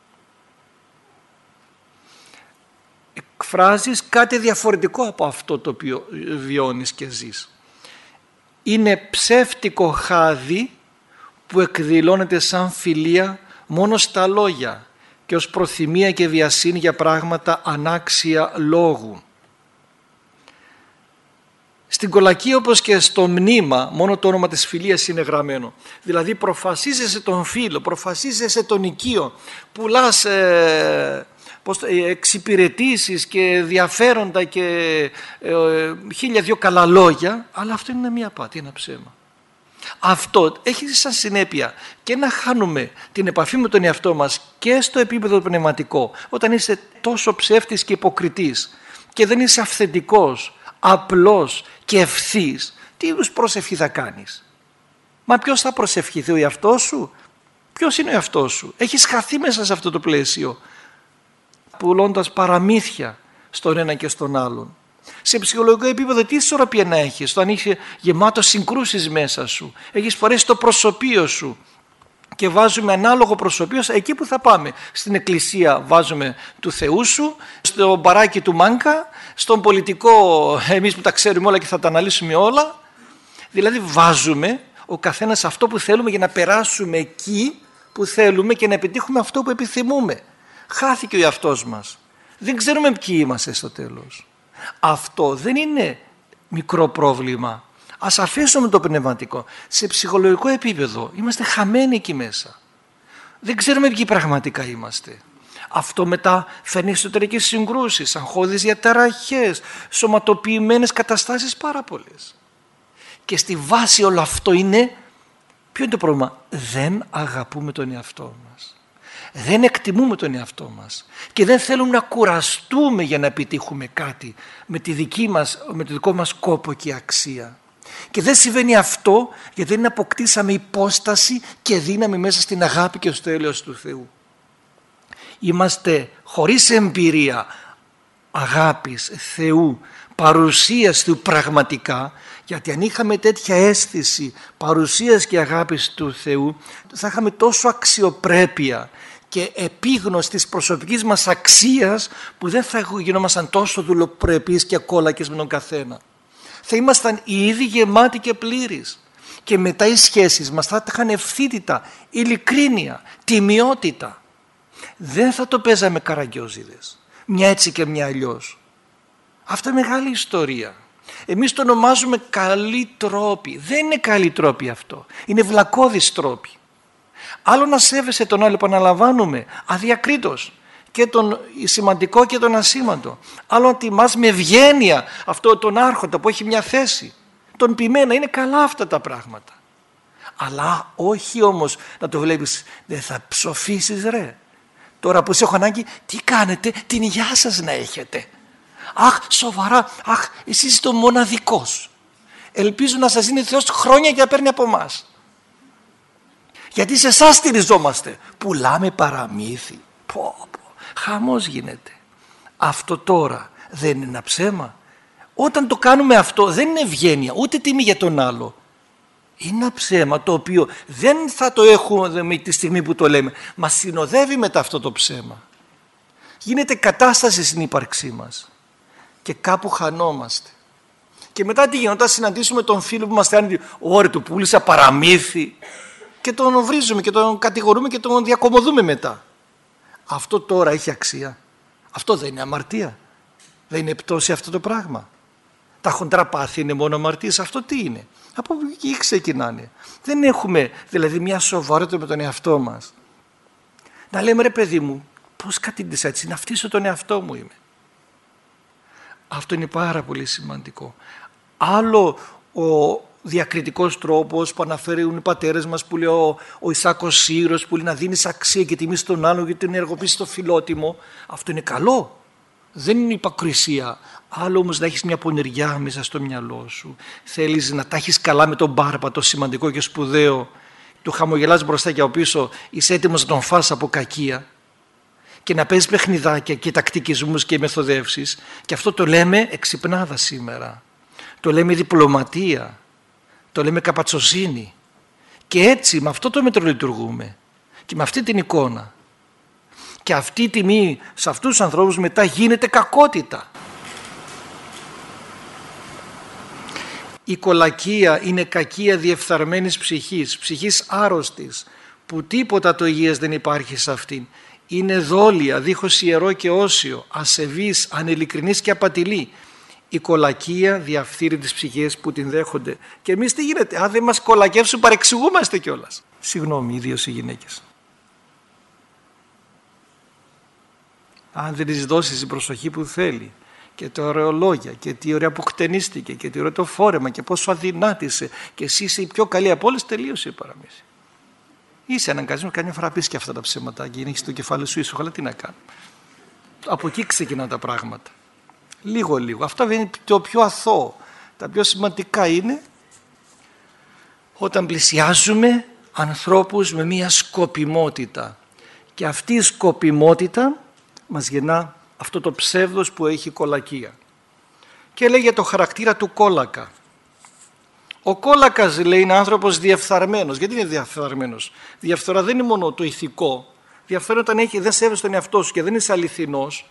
Εκφράζεις κάτι διαφορετικό από αυτό το οποίο βιώνεις και ζεις. Είναι ψεύτικο χάδι που εκδηλώνεται σαν φιλία μόνο στα λόγια και ως προθυμία και βιασύνη για πράγματα ανάξια λόγου. Στην κολακία όπως και στο μνήμα μόνο το όνομα της φιλίας είναι γραμμένο. Δηλαδή προφασίζεσαι τον φίλο, προφασίζεσαι τον οικείο, πουλάς ε, πώς, ε, εξυπηρετήσεις και ενδιαφέροντα και ε, ε, χίλια δυο καλά λόγια, αλλά αυτό είναι μια απάτη, ένα ψέμα. Αυτό έχει σαν συνέπεια και να χάνουμε την επαφή με τον εαυτό μας και στο επίπεδο πνευματικό, όταν είσαι τόσο ψεύτης και υποκριτής και δεν είσαι αυθεντικός, απλός και ευθύς, τι είδους προσευχή θα κάνεις? Μα ποιος θα προσευχηθεί, ο εαυτός σου? Ποιος είναι ο εαυτός σου? Έχεις χαθεί μέσα σε αυτό το πλαίσιο, πουλώντας παραμύθια στον ένα και στον άλλον. Σε ψυχολογικό επίπεδο τι ισορροπία να έχεις, όταν είσαι γεμάτο συγκρούσεις μέσα σου, έχεις φορέσει το προσωπείο σου και βάζουμε ανάλογο προσωπείο εκεί που θα πάμε. Στην εκκλησία βάζουμε του Θεού σου, στο μπαράκι του Μάνκα, στον πολιτικό εμείς που τα ξέρουμε όλα και θα τα αναλύσουμε όλα. Δηλαδή βάζουμε ο καθένας αυτό που θέλουμε για να περάσουμε εκεί που θέλουμε και να επιτύχουμε αυτό που επιθυμούμε. Χάθηκε ο εαυτός μας. Δεν ξέρουμε ποιοι είμαστε στο τέλος. Αυτό δεν είναι μικρό πρόβλημα. Ας αφήσουμε το πνευματικό. Σε ψυχολογικό επίπεδο είμαστε χαμένοι εκεί μέσα. Δεν ξέρουμε ποιοι πραγματικά είμαστε. Αυτό μετά φέρνει εσωτερικές συγκρούσεις, αγχώδεις διαταραχές, σωματοποιημένες καταστάσεις πάρα πολλές. Και στη βάση όλο αυτό είναι, ποιο είναι το πρόβλημα? Δεν αγαπούμε τον εαυτό μας. Δεν εκτιμούμε τον εαυτό μας και δεν θέλουμε να κουραστούμε για να επιτύχουμε κάτι με, τη δική μας, με το δικό μας κόπο και αξία. Και δεν συμβαίνει αυτό γιατί δεν αποκτήσαμε υπόσταση και δύναμη μέσα στην αγάπη και στο έλεος του Θεού. Είμαστε χωρίς εμπειρία αγάπης Θεού, παρουσίας του πραγματικά, γιατί αν είχαμε τέτοια αίσθηση παρουσίας και αγάπης του Θεού θα είχαμε τόσο αξιοπρέπεια και επίγνωση της προσωπικής μας αξίας που δεν θα γινόμασταν τόσο δουλοπρεπείς και κόλακες με τον καθένα. Θα ήμασταν ήδη γεμάτοι και πλήρεις και μετά οι σχέσεις μας θα είχαν ευθύτητα, ειλικρίνεια, τιμιότητα. Δεν θα το παίζαμε καραγκιόζιδες, μια έτσι και μια αλλιώς. Αυτό είναι μεγάλη ιστορία. Εμείς το ονομάζουμε καλοί τρόποι. Δεν είναι καλοί τρόποι αυτό. Είναι βλακώδεις τρόποι. Άλλο να σέβεσαι τον άλλο, επαναλαμβάνουμε, αδιακρίτως. Και τον σημαντικό και τον ασήμαντο. Άλλο να τιμάς με ευγένεια αυτό τον άρχοντα που έχει μια θέση. Τον ποιμένα, είναι καλά αυτά τα πράγματα. Αλλά όχι όμως να το βλέπεις, δεν θα ψοφήσεις ρε. Τώρα που σε έχω ανάγκη, τι κάνετε, την υγειά σας να έχετε. Αχ, σοβαρά, αχ, εσείς είστε ο μοναδικός. Ελπίζω να σας δίνει ο Θεός χρόνια και να παίρνει από εμάς. Γιατί σε εσάς στηριζόμαστε. Πουλάμε παραμύθι. Πω, πω. Χαμός γίνεται. Αυτό τώρα δεν είναι ένα ψέμα? Όταν το κάνουμε αυτό δεν είναι ευγένεια, ούτε τιμή για τον άλλο. Είναι ένα ψέμα το οποίο δεν θα το έχουμε τη στιγμή που το λέμε. Μας συνοδεύει μετά αυτό το ψέμα. Γίνεται κατάσταση στην ύπαρξή μας. Και κάπου χανόμαστε. Και μετά τι γίνεται? Όταν συναντήσουμε τον φίλο που μας κάνει «Ωρε, του πούλησα παραμύθι», και τον βρίζουμε και τον κατηγορούμε και τον διακομωδούμε μετά. Αυτό τώρα έχει αξία? Αυτό δεν είναι αμαρτία? Δεν είναι πτώση αυτό το πράγμα? Τα χοντρά πάθη είναι μόνο αμαρτίες? Αυτό τι είναι? Από εκεί ξεκινάνε. Δεν έχουμε δηλαδή μια σοβαρότητα με τον εαυτό μας. Να λέμε ρε παιδί μου, πώς κατήντησα έτσι, να φτύσω τον εαυτό μου είμαι. Αυτό είναι πάρα πολύ σημαντικό. Άλλο ο διακριτικός τρόπος που αναφέρουν οι πατέρες μας, που λέει ο, ο Ισάκος Σύρος, που λέει να δίνεις αξία και τιμή στον άλλον γιατί την ενεργοποιήσεις στο φιλότιμο. Αυτό είναι καλό. Δεν είναι υπακρισία. Άλλο όμως να έχεις μια πονηριά μέσα στο μυαλό σου. Θέλεις να τα έχεις καλά με τον μπάρπα, το σημαντικό και σπουδαίο. Του χαμογελάς μπροστά και από πίσω, είσαι έτοιμος να τον φας από κακία. Και να παίζεις παιχνιδάκια και τακτικισμούς και μεθοδεύσεις. Και αυτό το λέμε εξυπνάδα σήμερα. Το λέμε διπλωματία. Το λέμε καπατσοσύνη. Και έτσι με αυτό το μέτρο λειτουργούμε. Και με αυτή την εικόνα. Και αυτή η τιμή σε αυτούς τους ανθρώπους μετά γίνεται κακότητα. Η κολακία είναι κακία διεφθαρμένης ψυχής, ψυχής άρρωστης, που τίποτα το υγιές δεν υπάρχει σε αυτήν. Είναι δόλια, δίχως ιερό και όσιο, ασεβής, ανειλικρινής και απατηλή. Η κολακία διαφθείρει τις ψυχές που την δέχονται. Και εμείς τι γίνεται? Αν δεν μας κολακεύσουν παρεξηγούμαστε κιόλας. Συγγνώμη, ιδίως οι γυναίκες. Αν δεν της δώσεις την προσοχή που θέλει και τα ωραιολόγια και τι ωραία που χτενίστηκε και τι ωραίο το φόρεμα και πόσο αδυνάτησε και εσύ είσαι η πιο καλή από όλες, τελείωσε η παραμύθι. Είσαι αναγκασμένο καμιά φορά πεις και αυτά τα ψέματα και έχεις το κεφάλι σου ήσυχο, αλλά τι να κάνω. Από εκεί ξεκινάνε τα πράγματα. Λίγο λίγο. Αυτό είναι το πιο αθώο. Τα πιο σημαντικά είναι όταν πλησιάζουμε ανθρώπους με μια σκοπιμότητα. Και αυτή η σκοπιμότητα μας γεννά αυτό το ψεύδος που έχει κολακία. και λέει για το χαρακτήρα του κόλακα. Ο κόλακας, λέει, είναι άνθρωπος διαφθαρμένος. Γιατί είναι διαφθαρμένος? Διαφθορά δεν είναι μόνο το ηθικό. Διαφθορά όταν έχει, δεν σέβεσαι τον εαυτό σου και δεν είσαι αληθινός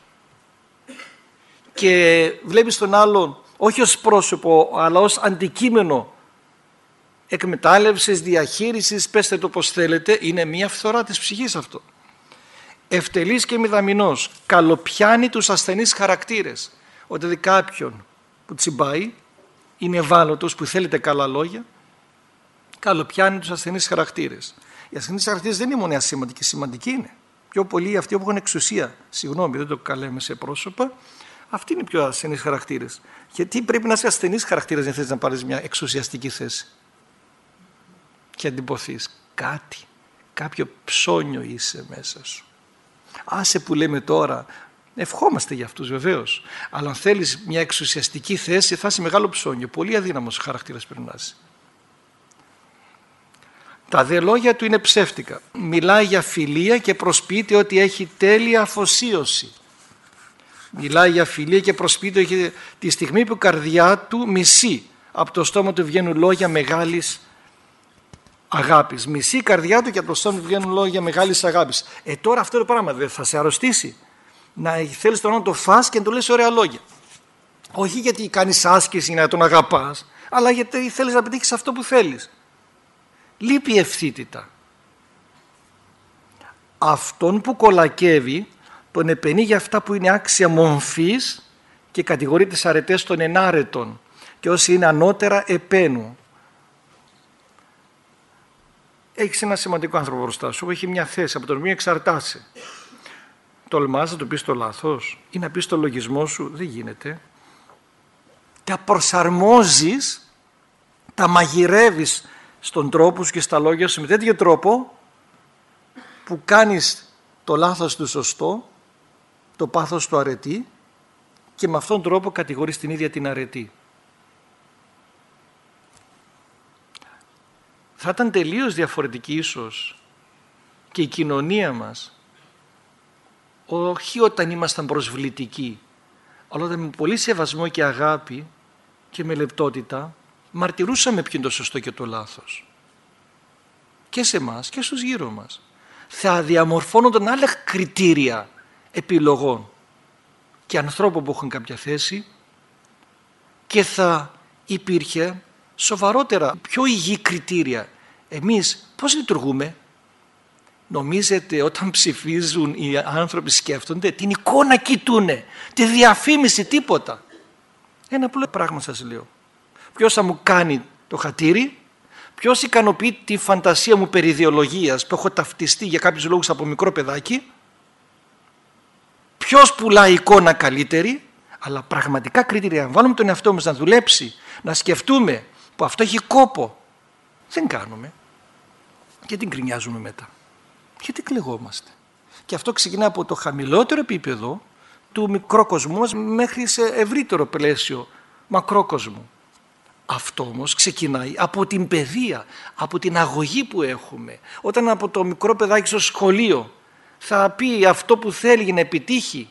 και βλέπεις τον άλλον όχι ως πρόσωπο αλλά ως αντικείμενο εκμετάλλευσης, διαχείρισης, πέστε το πως θέλετε, είναι μια φθορά της ψυχής αυτό. Ευτελής και μηδαμινός, καλοπιάνει τους ασθενείς χαρακτήρες. Ότι δηλαδή κάποιον που τσιμπάει, είναι ευάλωτος, που θέλετε καλά λόγια, καλοπιάνει τους ασθενείς χαρακτήρες. Οι ασθενείς χαρακτήρες δεν είναι μόνο ασήμαντικοι, σημαντικοί είναι. Πιο πολλοί αυτοί που έχουν εξουσία, συγγνώμη δεν το καλέμε σε πρόσωπα, αυτοί είναι οι πιο ασθενείς χαρακτήρες. Γιατί πρέπει να είσαι ασθενής χαρακτήρας για να θες να πάρεις μια εξουσιαστική θέση και εντυπωθείς. Κάτι, κάποιο ψώνιο είσαι μέσα σου. Άσε που λέμε τώρα, ευχόμαστε για αυτούς βεβαίως, αλλά αν θέλεις μια εξουσιαστική θέση θα είσαι μεγάλο ψώνιο, πολύ αδύναμος χαρακτήρας πρέπει να είσαι. Τα δε λόγια του είναι ψεύτικα. Μιλάει για φιλία και προσποιείται ότι έχει τέλεια αφοσίωση. Μιλάει για φιλία και προσποιείται ότι τη στιγμή που η καρδιά του μισεί, από το στόμα του βγαίνουν λόγια μεγάλης αγάπης. Μισεί η καρδιά του και από το στόμα του βγαίνουν λόγια μεγάλης αγάπης. Ε τώρα αυτό το πράγμα δεν θα σε αρρωστήσει? Να θέλεις τον άλλον το φας και να του λες ωραία λόγια. Όχι γιατί κάνεις άσκηση να τον αγαπάς, αλλά γιατί θέλεις να πετύχεις αυτό που θέλεις. Λείπει η ευθύτητα. Αυτόν που κολακεύει τον επενεί για αυτά που είναι άξια μομφής και κατηγορεί τις αρετές των ενάρετων και όσοι είναι ανώτερα επένου. Έχεις ένα σημαντικό άνθρωπο μπροστά σου που έχει μια θέση από τον οποίο εξαρτάσαι. Τολμάς να του πεις το λάθος ή να πεις το λογισμό σου? Δεν γίνεται. Τα προσαρμόζεις, τα μαγειρεύεις στον τρόπο σου και στα λόγια σου με τέτοιο τρόπο που κάνεις το λάθος του σωστό, το πάθος του αρετή και με αυτόν τον τρόπο κατηγορείς την ίδια την αρετή. Θα ήταν τελείως διαφορετική ίσως και η κοινωνία μας, όχι όταν ήμασταν προσβλητικοί, αλλά όταν με πολύ σεβασμό και αγάπη και με λεπτότητα μαρτυρούσαμε ποιο είναι το σωστό και το λάθος. Και σε εμάς και στους γύρω μας. Θα διαμορφώνονταν άλλα κριτήρια επιλογών και ανθρώπων που έχουν κάποια θέση και θα υπήρχε σοβαρότερα, πιο υγιή κριτήρια. Εμείς πώς λειτουργούμε? Νομίζετε όταν ψηφίζουν οι άνθρωποι σκέφτονται την εικόνα κοιτούνε, τη διαφήμιση, τίποτα? Ένα απλό πράγμα σας λέω. Ποιος θα μου κάνει το χατήρι, ποιος ικανοποιεί τη φαντασία μου περί ιδεολογίας που έχω ταυτιστεί για κάποιους λόγους από μικρό παιδάκι, ποιος πουλάει εικόνα καλύτερη, αλλά πραγματικά κριτήρια. Αν βάλουμε τον εαυτό μας να δουλέψει, να σκεφτούμε που αυτό έχει κόπο, δεν κάνουμε. Γιατί γκρινιάζουμε μετά? Γιατί κλαιγόμαστε? Και αυτό ξεκινά από το χαμηλότερο επίπεδο του μικρόκοσμου μας μέχρι σε ευρύτερο πλαίσιο μακρόκοσμου. Αυτό όμως ξεκινάει από την παιδεία, από την αγωγή που έχουμε. Όταν από το μικρό παιδάκι στο σχολείο θα πει αυτό που θέλει να επιτύχει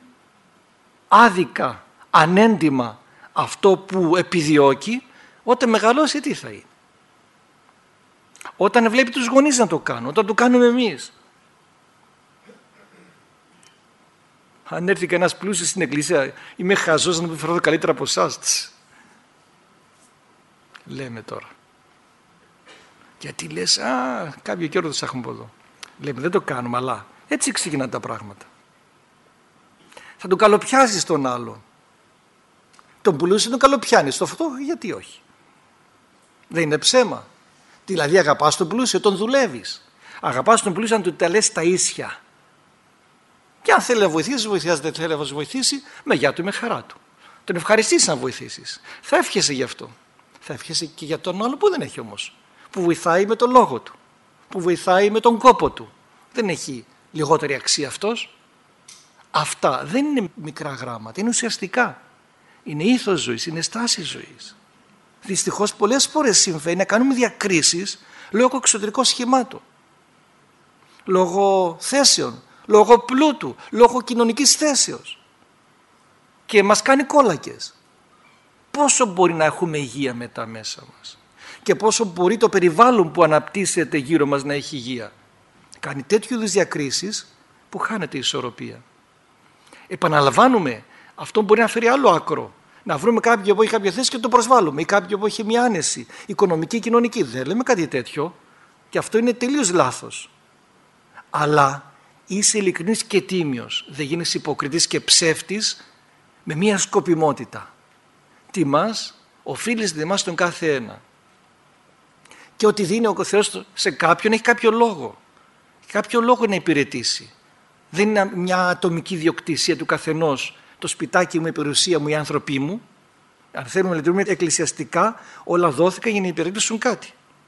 άδικα, ανέντιμα αυτό που επιδιώκει, όταν μεγαλώσει τι θα είναι? Όταν βλέπει τους γονείς να το κάνουν, όταν το κάνουμε εμείς. Αν έρθει κανένας πλούσιος στην εκκλησία, είμαι χαζός να μου φέρω καλύτερα από εσάς. Λέμε τώρα. Γιατί λες, α, κάποιο καιρό θα έχουμε από εδώ. Λέμε, δεν το κάνουμε, αλλά έτσι ξεκινάνε τα πράγματα. Θα τον καλοπιάσεις τον άλλο. Τον πλούσιο τον καλοπιάνεις. Το αυτό γιατί όχι? Δεν είναι ψέμα? Δηλαδή αγαπάς τον πλούσιο, τον δουλεύεις. Αγαπάς τον πλούσιο να του τα λες τα ίσια. Και αν θέλει να βοηθήσει, βοηθήσει. Δεν θέλει να βοηθήσει, με γεια του, με χαρά του. Τον ευχαριστήσεις να βοηθήσεις. Θα εύχεσαι γι' αυτό. Θα εύχεσαι και για τον άλλο που δεν έχει όμως. Που βοηθάει με τον λόγο του. Που βοηθάει με τον κόπο του. Δεν έχει λιγότερη αξία αυτός. Αυτά δεν είναι μικρά γράμματα, είναι ουσιαστικά. Είναι ήθος ζωής, είναι στάση ζωής. Δυστυχώς πολλές φορές συμβαίνει να κάνουμε διακρίσεις λόγω εξωτερικών σχημάτων. Λόγω θέσεων, λόγω πλούτου, λόγω κοινωνικής θέσεως. Και μας κάνει κόλακες. πόσο μπορεί να έχουμε υγεία μετά μέσα μας και πόσο μπορεί το περιβάλλον που αναπτύσσεται γύρω μας να έχει υγεία. Κάνει τέτοιου είδους διακρίσεις που χάνεται η ισορροπία. Επαναλαμβάνουμε, αυτό μπορεί να φέρει άλλο άκρο. Να βρούμε κάποιον που έχει κάποια θέση και το προσβάλλουμε, ή κάποιον που έχει μια άνεση οικονομική, κοινωνική. Δεν λέμε κάτι τέτοιο, και αυτό είναι τελείως λάθος. Αλλά είσαι ειλικρινής και τίμιος, δεν γίνεις υποκριτής και ψεύτης με μια σκοπιμότητα. Τιμάς, οφείλεις να τιμάς τον κάθε ένα. Και ότι δίνει ο Θεός σε κάποιον έχει κάποιο λόγο. Έχει κάποιο λόγο να υπηρετήσει. Δεν είναι μια ατομική διοκτησία του καθενός. Το σπιτάκι μου, η περιουσία μου, οι άνθρωποι μου. Αν θέλουμε να λειτουργούμε εκκλησιαστικά, όλα δόθηκαν για να υπηρετήσουν κάτι.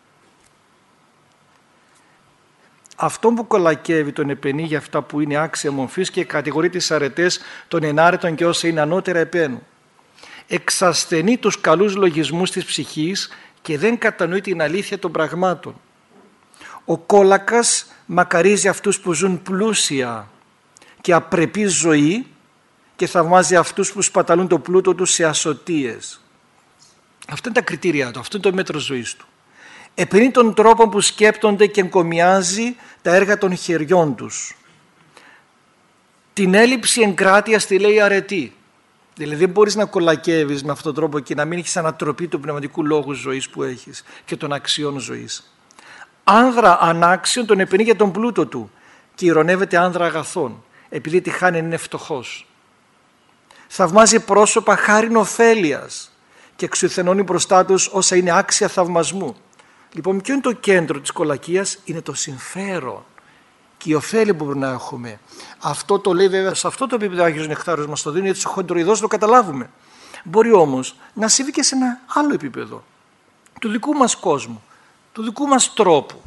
Αυτό που κολακεύει τον επενεί για αυτά που είναι άξια μορφής και κατηγορεί τις αρετές των ενάρετων και όσα είναι ανώτερα επένου. Εξασθενεί τους καλούς λογισμούς της ψυχής και δεν κατανοεί την αλήθεια των πραγμάτων. Ο κόλακας μακαρίζει αυτούς που ζουν πλούσια και απρεπή ζωή και θαυμάζει αυτούς που σπαταλούν το πλούτο τους σε ασωτίες. Αυτά είναι τα κριτήρια του, αυτό είναι το μέτρο ζωής του. Επενεί τον τρόπο που σκέπτονται και εγκομιάζει τα έργα των χεριών τους. Την έλλειψη εγκράτειας τη λέει αρετή. Δηλαδή δεν μπορείς να κολακεύεις με αυτόν τον τρόπο και να μην έχεις ανατροπή του πνευματικού λόγου ζωής που έχεις και των αξιών ζωής. Άνδρα ανάξιον τον επενεί για τον πλούτο του και ειρωνεύεται άνδρα αγαθών επειδή τη χάνει είναι φτωχός. Θαυμάζει πρόσωπα χάριν ωφέλειας και εξουθενώνει μπροστά τους όσα είναι άξια θαυμασμού. Λοιπόν, ποιο είναι το κέντρο της κολακίας? Είναι το συμφέρον και η ωφέλη που πρέπει να έχουμε. Αυτό το λέει βέβαια σε αυτό το επίπεδο ο Άγιος Νεκτάριος μας το δίνει, έτσι χοντροειδώς το καταλάβουμε. Μπορεί όμως να συμβεί και σε ένα άλλο επίπεδο του δικού μας κόσμου, του δικού μας τρόπου.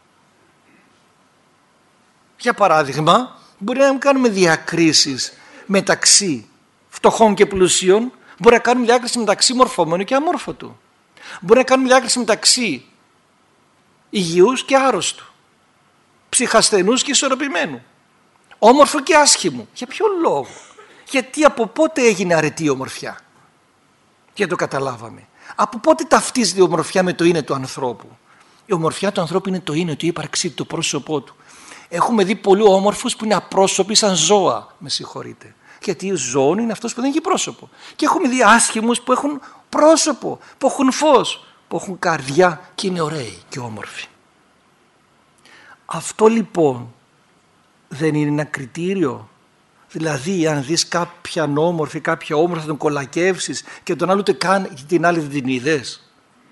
Για παράδειγμα, μπορεί να κάνουμε διακρίσεις μεταξύ φτωχών και πλουσίων, μπορεί να κάνουμε διάκριση μεταξύ μορφωμένου και αμόρφωτου. Μπορεί να κάνουμε διάκριση μεταξύ υγιούς και άρρωστου, ψυχασθενούς και ισορροπημένου, όμορφου και άσχημου. Για ποιο λόγο? Γιατί από πότε έγινε αρετή η ομορφιά? Και το καταλάβαμε. Από πότε ταυτίζεται η ομορφιά με το είναι του ανθρώπου? Η ομορφιά του ανθρώπου είναι το είναι, το ύπαρξή του, το πρόσωπό του. Έχουμε δει πολλοί όμορφους που είναι απρόσωποι σαν ζώα, με συγχωρείτε. Γιατί ο ζώων είναι αυτός που δεν έχει πρόσωπο. Και έχουμε δει άσχημους που έχουν πρόσωπο, που έχουν φως, που έχουν καρδιά και είναι ωραίοι και όμορφοι. Αυτό λοιπόν δεν είναι ένα κριτήριο? Δηλαδή αν δεις κάποιαν όμορφη, κάποια όμορφη θα τον κολακεύσεις και τον άλλο ούτε καν, την άλλη δεν την είδες?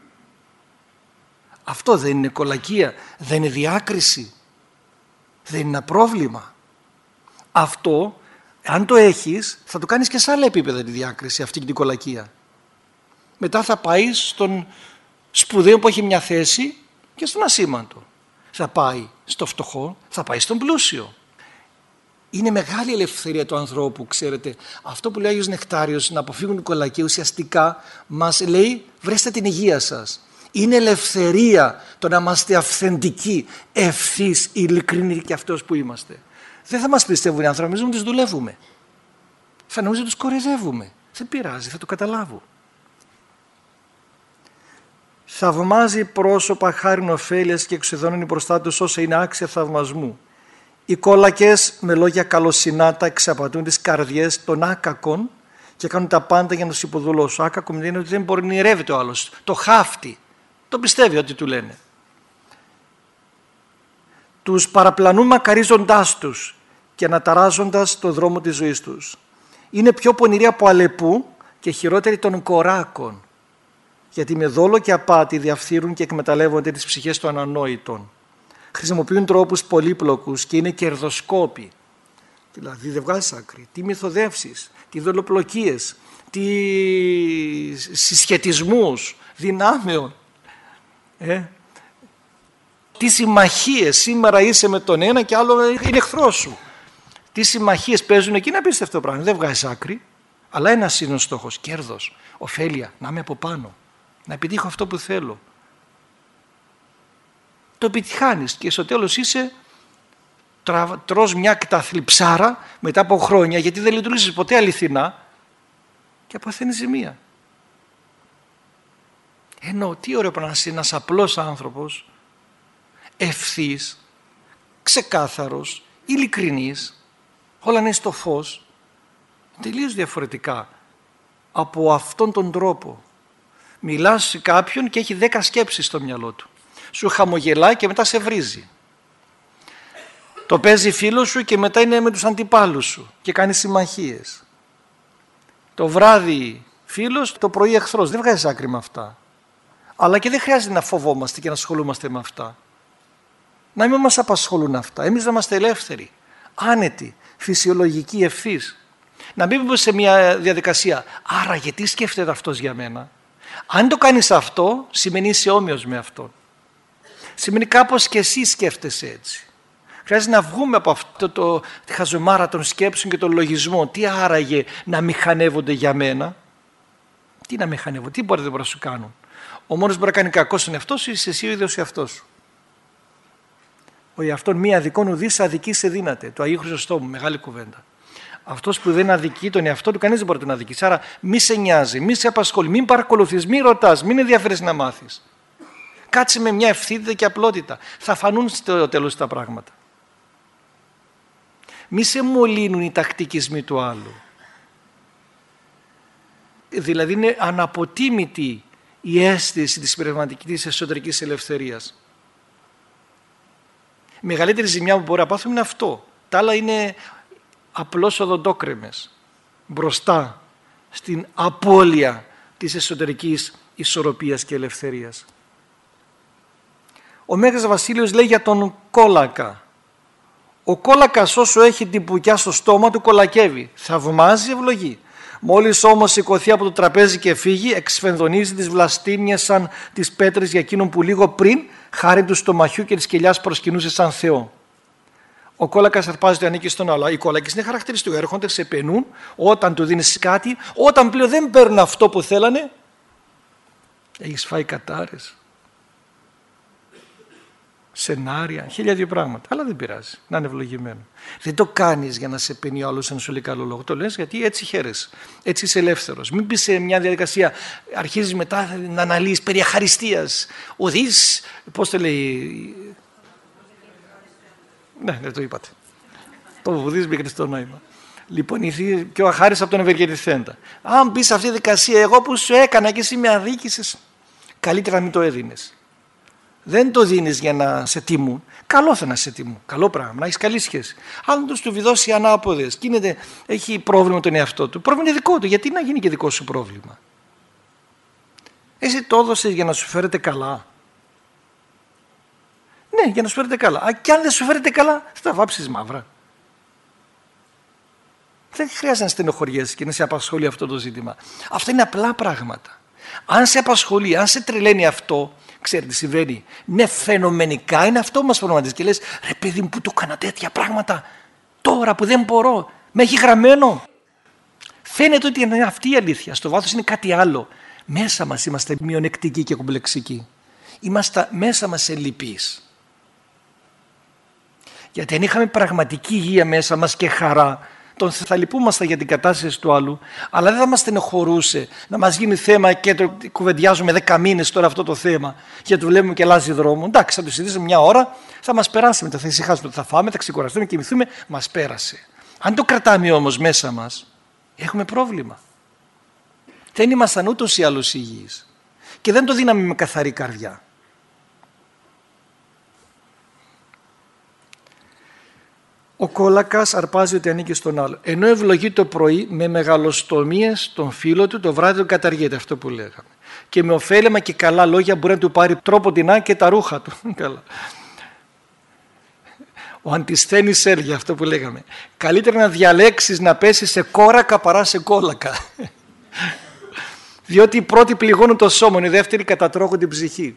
Αυτό δεν είναι κολακία? Δεν είναι διάκριση? Δεν είναι ένα πρόβλημα? Αυτό αν το έχεις θα το κάνεις και σε άλλα επίπεδα τη διάκριση αυτή και την κολακία. Μετά θα πάει στον σπουδαίο που έχει μια θέση και στον ασήμαντο. Θα πάει στο φτωχό, θα πάει στον πλούσιο. Είναι μεγάλη ελευθερία του ανθρώπου, ξέρετε. Αυτό που λέει ο Άγιος Νεκτάριος, να αποφύγουν την κολακία, ουσιαστικά μας λέει βρέστε την υγεία σας. Είναι ελευθερία το να είμαστε αυθεντικοί, ευθύς, ειλικρινοί και αυτός που είμαστε. Δεν θα μας πιστεύουν οι άνθρωποι, νομίζουν ότι τους δουλεύουμε. Θα νομίζουν ότι τους κοροϊδεύουμε. Δεν πειράζει, θα το καταλάβω. Θαυμάζει πρόσωπα χάριν ωφέλειας και εξουδώνει μπροστά τους όσα είναι άξια θαυμασμού. Οι κόλακες με λόγια καλοσυνάτα εξαπατούν τις καρδιές των άκακων και κάνουν τα πάντα για να τους υποδουλώσουν. Άκακο με είναι ότι δεν μπορεί να ηρεύεται ο άλλος. Το χάφτει. Το πιστεύει ότι του λένε. Τους παραπλανούν μακαρίζοντάς τους και αναταράζοντας το δρόμο της ζωής τους. Είναι πιο πονηροί από αλεπού και χειρότεροι των κοράκων, γιατί με δόλο και απάτη διαφθείρουν και εκμεταλλεύονται τις ψυχές των ανανόητων. Χρησιμοποιούν τρόπους πολύπλοκους και είναι κερδοσκόποι. Δηλαδή δεν βγάζεις άκρη. Τι μυθοδεύσεις, τι δολοπλοκίες, τι συσχετισμούς δυνάμεων. Ε? Τι συμμαχίες, σήμερα είσαι με τον ένα και άλλο είναι εχθρός σου. Τι συμμαχίες παίζουν εκεί, είναι απίστευτο πράγμα. Δεν βγάζεις άκρη, αλλά ένας είναι ο στόχος, κέρδος, ωφέλεια, να είμαι από πάνω, να επιτύχω αυτό που θέλω. Το επιτυχάνεις και στο τέλος είσαι, τρως μια κταθλιψάρα μετά από χρόνια, γιατί δεν λειτουργήσεις ποτέ αληθινά και παθαίνεις ζημία. Ενώ τι ωραίο πρέπει να είσαι ένας απλός άνθρωπος, ευθύς, ξεκάθαρος, ειλικρινής, όλα είναι στο φως, τελείως διαφορετικά από αυτόν τον τρόπο. Μιλάς σε κάποιον και έχει δέκα σκέψεις στο μυαλό του. Σου χαμογελάει και μετά σε βρίζει. Το παίζει φίλος σου και μετά είναι με τους αντιπάλους σου και κάνει συμμαχίες. Το βράδυ φίλος, το πρωί εχθρός. Δεν βγάζεις άκρη με αυτά. Αλλά και δεν χρειάζεται να φοβόμαστε και να ασχολούμαστε με αυτά. Να μην μας απασχολούν αυτά. Εμείς να είμαστε ελεύθεροι, άνετοι, φυσιολογικοί, ευθύς. Να μην μπούμε σε μια διαδικασία. Άρα γιατί σκέφτεται αυτός για μένα? Αν το κάνεις αυτό, σημαίνει είσαι όμοιος με αυτόν. Σημαίνει κάπως και εσύ σκέφτεσαι έτσι. Χρειάζεται να βγούμε από αυτό το, τη χαζομάρα των σκέψεων και των λογισμών. Τι άραγε να μηχανεύονται για μένα? Τι να μηχανεύονται, τι μπορείτε να σου κάνουν? Ο μόνος μπορεί να κάνει κακό στον εαυτό σου, είσαι εσύ ο ίδιος εαυτός σου. Ο εαυτόν μία αδικών ουδής αδική σε δύναται. Το Αγίου Χρυσοστόμου, μεγάλη κουβέντα. Αυτός που δεν αδικεί τον εαυτό του, κανείς δεν μπορεί να τον αδικήσει. Άρα μη σε νοιάζει, μη σε απασχολεί, μην παρακολουθείς, μη ρωτάς, μην ενδιαφέρεσαι να μάθεις. Κάτσε με μια ευθύτητα και απλότητα. Θα φανούν στο τέλος τα πράγματα. Μη σε μολύνουν οι τακτικισμοί του άλλου. Δηλαδή είναι αναποτίμητη η αίσθηση της πνευματικής, της εσωτερικής ελευθερίας. Η μεγαλύτερη ζημιά που μπορεί να πάθουμε είναι αυτό. Τα άλλα είναι απλώς οδοντόκρεμες μπροστά στην απώλεια της εσωτερικής ισορροπίας και ελευθερίας. Ο Μέγας Βασίλειος λέει για τον κόλακα. Ο κόλακας όσο έχει την πουκιά στο στόμα του κολακεύει. Θαυμάζει, ευλογεί. Μόλις όμως σηκωθεί από το τραπέζι και φύγει, εξφενδονίζει τις βλαστήμιες σαν τις πέτρες για εκείνον που λίγο πριν, χάρη του στομαχιού και της κοιλιάς προσκυνούσε σαν Θεό. Ο κόλακας αρπάζεται ανήκει στον άλλο. Οι κόλακες είναι χαρακτηριστικό. Έρχονται, σε πενούν όταν του δίνεις κάτι, όταν πλέον δεν παίρνουν αυτό που θέλανε, έχεις φάει κατάρες, σενάρια, χίλια δύο πράγματα. Αλλά δεν πειράζει, να είναι ευλογημένο. Δεν το κάνεις για να σε πενεί ο άλλος, να σου λέει καλό λόγο. Το λες γιατί έτσι χαίρεσαι, έτσι είσαι ελεύθερος. Μην πεις σε μια διαδικασία, αρχίζεις μετά να αναλύεις περί αχαριστίας. Ο δις, πώς το λέει. Ναι, δεν το είπατε. Το βουδείς με Χριστό νόημα. Λοιπόν, ήρθε και ο αχάριστος από τον ευεργετηθέντα. Αν μπεις σε αυτή τη δικασία, εγώ που σου έκανα και εσύ με αδίκησες, καλύτερα να μην το έδινες. Δεν το δίνεις για να σε τιμούν. Καλό θα να σε τιμούν. Καλό πράγμα, να έχεις καλή σχέση. Αν τους του βιδώσει ανάποδες και είναι, έχει πρόβλημα τον εαυτό του, πρόβλημα είναι δικό του. Γιατί να γίνει και δικό σου πρόβλημα? Εσύ το έδωσες για να σου φέρετε καλά. Ναι, για να σου φέρετε καλά. Α, και αν δεν σου φέρετε καλά, θα τα βάψεις μαύρα. Δεν χρειάζεται να στενοχωριέσαι και να σε απασχολεί αυτό το ζήτημα. Αυτά είναι απλά πράγματα. Αν σε απασχολεί, αν σε τρελαίνει αυτό, ξέρετε τι συμβαίνει? Ναι, φαινομενικά είναι αυτό που μας προβληματίζει. Και λες, ρε παιδί μου, που του έκανα τέτοια πράγματα τώρα που δεν μπορώ, με έχει γραμμένο. Φαίνεται ότι είναι αυτή η αλήθεια. Στο βάθος είναι κάτι άλλο. Μέσα μας είμαστε μειονεκτικοί και κομπλεξικοί. Είμαστε μέσα μας ελλειπείς. Γιατί αν είχαμε πραγματική υγεία μέσα μας και χαρά, τον θα λυπούμαστε για την κατάσταση του άλλου, αλλά δεν θα μας στενοχωρούσε να μας γίνει θέμα και το κουβεντιάζουμε δέκα μήνες τώρα αυτό το θέμα και το βλέπουμε και αλλάζει δρόμο. Εντάξει, θα το συζητήσουμε μια ώρα, θα μας περάσει μετά, θα ησυχάσουμε, θα φάμε, θα ξεκουραστούμε και κοιμηθούμε, μας πέρασε. Αν το κρατάμε όμως μέσα μας, έχουμε πρόβλημα. Δεν ήμασταν ούτως ή άλλως υγιείς και δεν το δίναμε με καθαρή καρδιά. Ο κόλακας αρπάζει ότι ανήκει στον άλλο. Ενώ ευλογεί το πρωί με μεγαλοστομίες τον φίλο του, το βράδυ τον καταργείται, αυτό που λέγαμε. Και με ωφέλιμα και καλά λόγια μπορεί να του πάρει τρόποντινά και τα ρούχα του. Καλά. Ο Αντισθένης έλεγε αυτό που λέγαμε. Καλύτερα να διαλέξεις να πέσεις σε κόρακα παρά σε κόλακα. Διότι οι πρώτοι πληγώνουν το σώμα, οι δεύτεροι κατατρώγουν την ψυχή.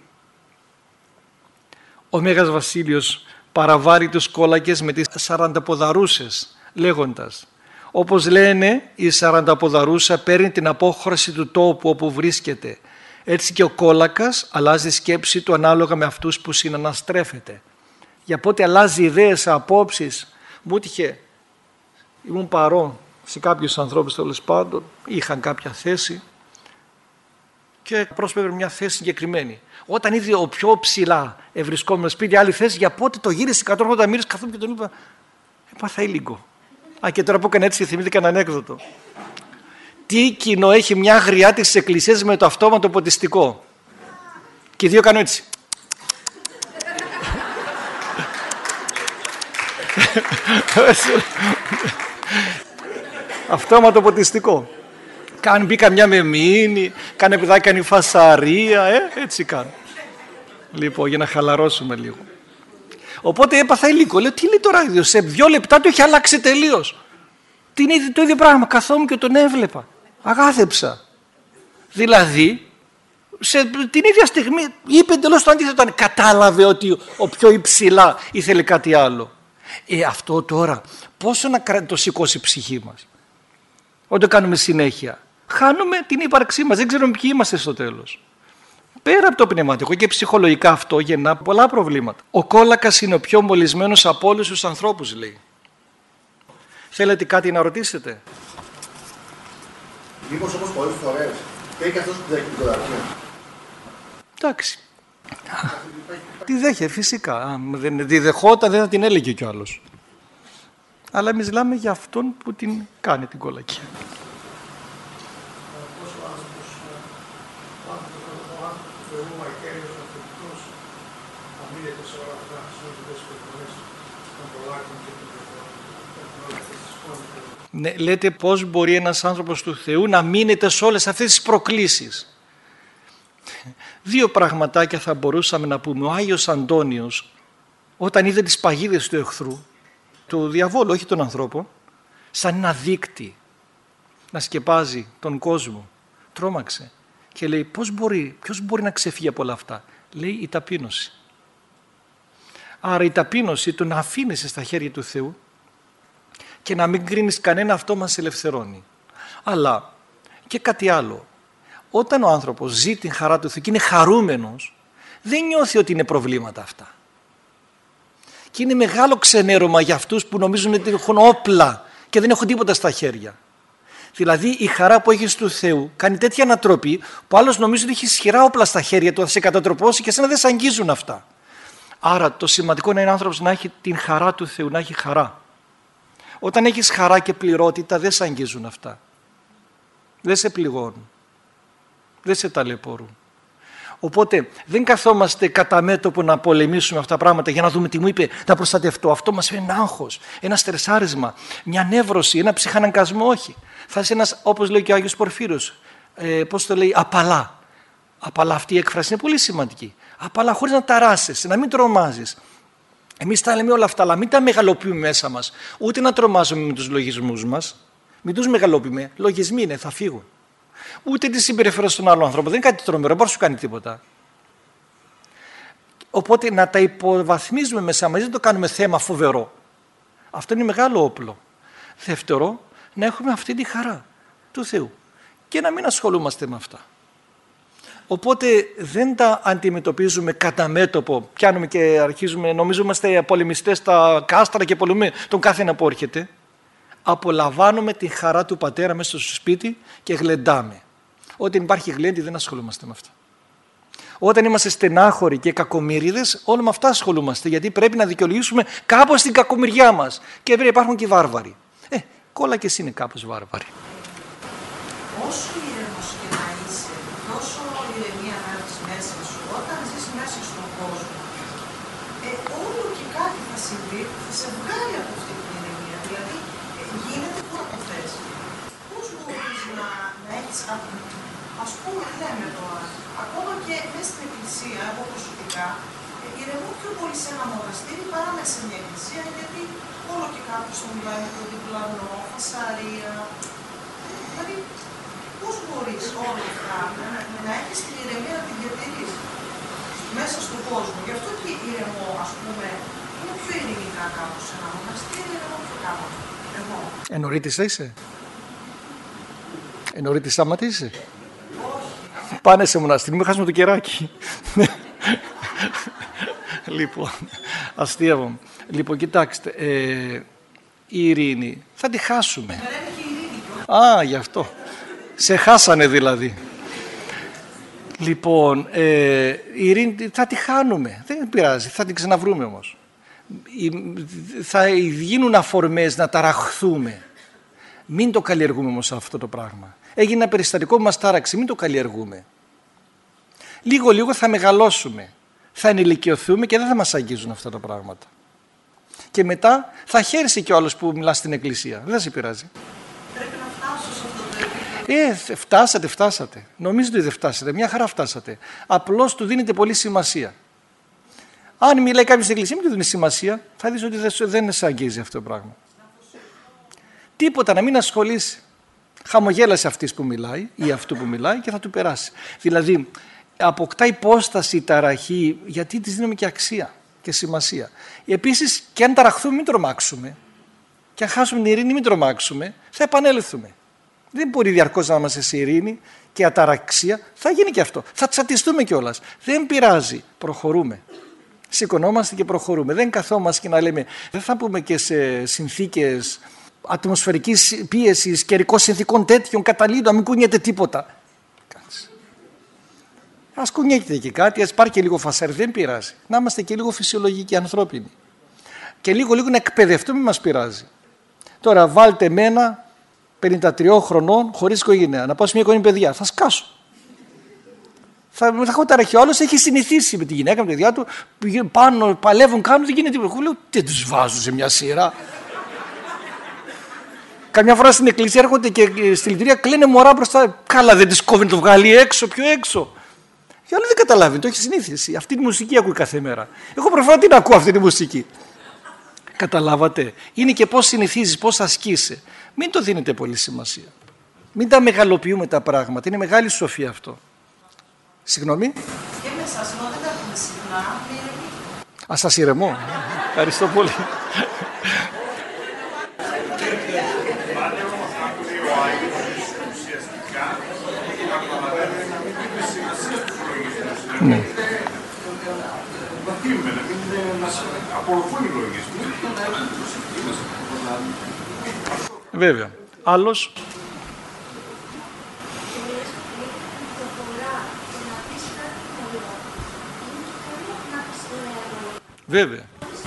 Ο Μέγας Βασίλειος παραβάρει τους κόλακες με τις σαρανταποδαρούσες, λέγοντας, όπως λένε, η σαρανταποδαρούσα παίρνει την απόχρωση του τόπου όπου βρίσκεται. Έτσι και ο κόλακας αλλάζει σκέψη του ανάλογα με αυτούς που συναναστρέφεται. Για πότε αλλάζει ιδέες, απόψεις. Μου έτυχε, ήμουν παρόν σε κάποιους ανθρώπους τέλος πάντων, είχαν κάποια θέση και πρόσωπε μια θέση συγκεκριμένη. Όταν είδε ο πιο ψηλά ευρισκόμενο σπίτι άλλη θέση, για πότε το γύρισε εκατόν ογδόντα μοίρες, καθόμουν και τον είπα, έπαθα ήλιγκο. Α, και τώρα που έκανε έτσι, θυμήθηκα ένα ανέκδοτο. Τι κοινό έχει μια αγριά της εκκλησίας με το αυτόματο ποτιστικό? Και οι δύο κάνουν έτσι. Αυτόματο ποτιστικό. Κάνε, μπήκα μια μεμίνη, κάνε παιδάκι, κάνει φασαρία, ε, έτσι κάνω. Λοιπόν, για να χαλαρώσουμε λίγο. Οπότε έπαθα υλικό. Λέω, τι λέει το ράδιο, σε δύο λεπτά το έχει αλλάξει τελείως. Την ίδια, το ίδιο πράγμα, καθόμουν και τον έβλεπα. Αγάθεψα. Δηλαδή, σε την ίδια στιγμή είπε εντελώς το αντίθετο, όταν κατάλαβε ότι ο πιο υψηλά ήθελε κάτι άλλο. Ε, αυτό τώρα, πόσο να το σηκώσει η ψυχή μας. Όταν το κάνουμε συνέχεια, χάνουμε την ύπαρξή μας, δεν ξέρουμε ποιοι είμαστε στο τέλος. Πέρα από το πνευματικό και ψυχολογικά αυτό γεννά πολλά προβλήματα. Ο κόλακας είναι ο πιο μολυσμένος από όλους τους ανθρώπους, λέει. Θέλετε κάτι να ρωτήσετε? Μήπως όμως πολλές φορές και και αυτός που δέχεται την κολακία. Εντάξει. Τη δέχεται φυσικά. Αν δεν τη δεχόταν δεν θα την έλεγε κι άλλος. Αλλά εμείς μιλάμε για αυτόν που την κάνει την κολακία. Ναι, λέτε πώς μπορεί ένας άνθρωπος του Θεού να μείνεται σε όλες αυτές τις προκλήσεις. Δύο πραγματάκια θα μπορούσαμε να πούμε. Ο Άγιος Αντώνιος, όταν είδε τις παγίδες του εχθρού, του διαβόλου, όχι των ανθρώπων, σαν ένα δίκτυ να σκεπάζει τον κόσμο, τρόμαξε και λέει, πώς μπορεί, ποιος μπορεί να ξεφύγει από όλα αυτά? Λέει, η ταπείνωση. Άρα η ταπείνωση, το να αφήνεσαι στα χέρια του Θεού και να μην κρίνεις κανένα, αυτό μας ελευθερώνει. Αλλά και κάτι άλλο. Όταν ο άνθρωπος ζει την χαρά του Θεού και είναι χαρούμενος, δεν νιώθει ότι είναι προβλήματα αυτά. Και είναι μεγάλο ξενέρωμα για αυτούς που νομίζουν ότι έχουν όπλα και δεν έχουν τίποτα στα χέρια. Δηλαδή η χαρά που έχεις του Θεού κάνει τέτοια ανατροπή που άλλος νομίζει ότι έχει ισχυρά όπλα στα χέρια του, θα σε κατατροπώσει και εσένα δεν σε αγγίζουν αυτά. Άρα το σημαντικό είναι ο άνθρωπος να έχει την χαρά του Θεού, να έχει χαρά. Όταν έχεις χαρά και πληρότητα δεν σε αγγίζουν αυτά. Δεν σε πληγώνουν. Δεν σε ταλαιπωρούν. Οπότε δεν καθόμαστε κατά μέτωπο να πολεμήσουμε αυτά τα πράγματα για να δούμε τι μου είπε, να προστατευτώ. Αυτό μας φέρνει ένα άγχος, ένα στρεσάρισμα, μια νεύρωση, ένα ψυχαναγκασμό. Όχι. Θα είσαι ένας, όπως λέει και ο Άγιος Πορφύρος, ε, πώς το λέει, απαλά. Απαλά, αυτή η έκφραση είναι πολύ σημαντική. Απαλά, χωρίς να ταράσσεσαι, να μην τρομάζεις. Εμείς τα λέμε όλα αυτά, αλλά μην τα μεγαλοποιούμε μέσα μας. Ούτε να τρομάζουμε με τους λογισμούς μας. Μην τους μεγαλοποιούμε. Λογισμοί είναι, θα φύγουν. Ούτε τη συμπεριφορά στον άλλο άνθρωπο. Δεν είναι κάτι τρομερό, δεν μπορεί να σου κάνει τίποτα. Οπότε να τα υποβαθμίζουμε μέσα μας, δεν το κάνουμε θέμα φοβερό. Αυτό είναι μεγάλο όπλο. Δεύτερο, να έχουμε αυτή τη χαρά του Θεού και να μην ασχολούμαστε με αυτά. Οπότε δεν τα αντιμετωπίζουμε κατά μέτωπο, πιάνουμε και αρχίζουμε, νομίζουμε είμαστε πολεμιστές στα κάστρα και πολεμούμε τον κάθε ένα που έρχεται. Απολαμβάνουμε τη χαρά του πατέρα μέσα στο σπίτι και γλεντάμε. Όταν υπάρχει γλέντι δεν ασχολούμαστε με αυτά. Όταν είμαστε στενάχωροι και κακομοίριδες, όλα με αυτά ασχολούμαστε, γιατί πρέπει να δικαιολογήσουμε κάπως την κακομοιριά μας. Και πρέπει να υπάρχουν και βάρβαροι. Ε, κόλλα και εσύ είναι κάπως βάρβαροι. Όσο ήρεμος και να είσαι, τόσο ηρεμία να έχεις μέσα σου, όταν ζεις μέσα στον κόσμο, ε, όλο και κάτι θα συμβεί, θα σε βγάλει από αυτή την ηρεμία. Δηλαδή, ε, γίνεται που από θες. Πώς μπορείς να, να έχεις, ας πούμε, λέμε τώρα, ακόμα και μέσα στην εκκλησία, εγώ προσωπικά, ε, ηρεμώ πιο πολύ σε ένα μοναστήρι παρά μέσα σε μια εκκλησία, γιατί όλο και κάποιος θα μιλάει με τον διπλανό, φασαρία. Δηλαδή, πώς μπορείς όλα αυτά να, να έχεις την ηρεμία να την διατηρείς μέσα στον κόσμο? Γι' αυτό και ηρεμώ, ας πούμε, είναι πιο ειρηνικά κάπως σε ένα μοναστήρι, ηρεμώ πιο κάπου. Εγώ. Ενωρίτησα είσαι? Ενωρίτησα άμα είσαι? Όχι. Πάνε σε μοναστήρι, μην χάσουμε το κεράκι. Λοιπόν, αστείευομαι. Λοιπόν, κοιτάξτε, ε, η ειρήνη θα τη χάσουμε. Α, γι' αυτό. Σε χάσανε δηλαδή. Λοιπόν, ε, η ειρήνη θα τη χάνουμε, δεν πειράζει, θα την ξαναβρούμε όμως. Θα γίνουν αφορμές να ταραχθούμε. Μην το καλλιεργούμε όμως αυτό το πράγμα. Έγινε ένα περιστατικό που μας τάραξε, μην το καλλιεργούμε. Λίγο λίγο θα μεγαλώσουμε, θα ενηλικιωθούμε και δεν θα μας αγγίζουν αυτά τα πράγματα. Και μετά θα χαίρεσαι κιόλας που μιλάς στην εκκλησία, δεν σε πειράζει. Πρέπει να φτάσω σε αυτό το επίπεδο. Ε, φτάσατε, φτάσατε. Νομίζετε ότι δεν φτάσατε, μια χαρά φτάσατε. Απλώς του δίνετε πολύ σημασία. Αν μιλάει κάποιος στην εκκλησία, μην του δίνει σημασία, θα δεις ότι δεν σε αγγίζει αυτό το πράγμα. Τίποτα, να μην ασχολείσαι. Χαμογέλασε αυτής που μιλάει ή αυτού που μιλάει και θα του περάσει. Δηλαδή, αποκτά υπόσταση η ταραχή, γιατί της δίνουμε και αξία και σημασία. Επίσης, και αν ταραχθούμε, μην τρομάξουμε. Και αν χάσουμε την ειρήνη, μην τρομάξουμε. Θα επανέλθουμε. Δεν μπορεί διαρκώς να είμαστε σε ειρήνη και αταραξία. Θα γίνει και αυτό. Θα τσατιστούμε κιόλας. Δεν πειράζει. Προχωρούμε. Σηκωνόμαστε και προχωρούμε. Δεν καθόμαστε και να λέμε, δεν θα πούμε και σε συνθήκες ατμοσφαιρικής πίεσης, καιρικών συνθήκων τέτοιων, καταλήλων, να μην κουνιέται τίποτα. Κάτσε. Ας κουνιέται και κάτι, ας πάρει και λίγο φασάρι, δεν πειράζει. Να είμαστε και λίγο φυσιολογικοί, ανθρώπινοι. Και λίγο λίγο να εκπαιδευτούμε, μας πειράζει. Τώρα βάλτε εμένα πενήντα τριών χρονών χωρίς οικογένεια, να πάω σε μια οικογένεια παιδιά, θα σκάσω. Θα, θα έχω ταραχή. Ο άλλος έχει συνηθίσει με τη γυναίκα, με τη παιδιά του, πάνω, παλεύουν, κάνουν, δεν γίνεται τίποτα. Εγώ λέω, τι τους βάζω σε μια σειρά. Καμιά φορά στην εκκλησία έρχονται και στη λειτουργία κλαίνε μωρά μπροστά. Καλά, δεν τις κόβει να το βγάλει έξω, πιο έξω. Και άλλο δεν καταλάβει, το έχει συνήθιση. Αυτή τη μουσική ακούει κάθε μέρα. Εγώ προφανώς την ακούω αυτή τη μουσική. Καταλάβατε. Είναι και πώς συνηθίζεις, πώς ασκείσαι. Μην το δίνετε πολύ σημασία. Μην τα μεγαλοποιούμε τα πράγματα. Είναι μεγάλη σοφία αυτό. Συγγνώμη. Και με εσάς, ενώ δεν τα έχουμε συχνά, ηρεμή. Α, σας ηρεμώ. Ευχαριστώ πολύ. Ναι. Να τίμουμε, να μην μας απορροφούν οι λογισμοί. Βέβαια. Άλλος. Βέβαια.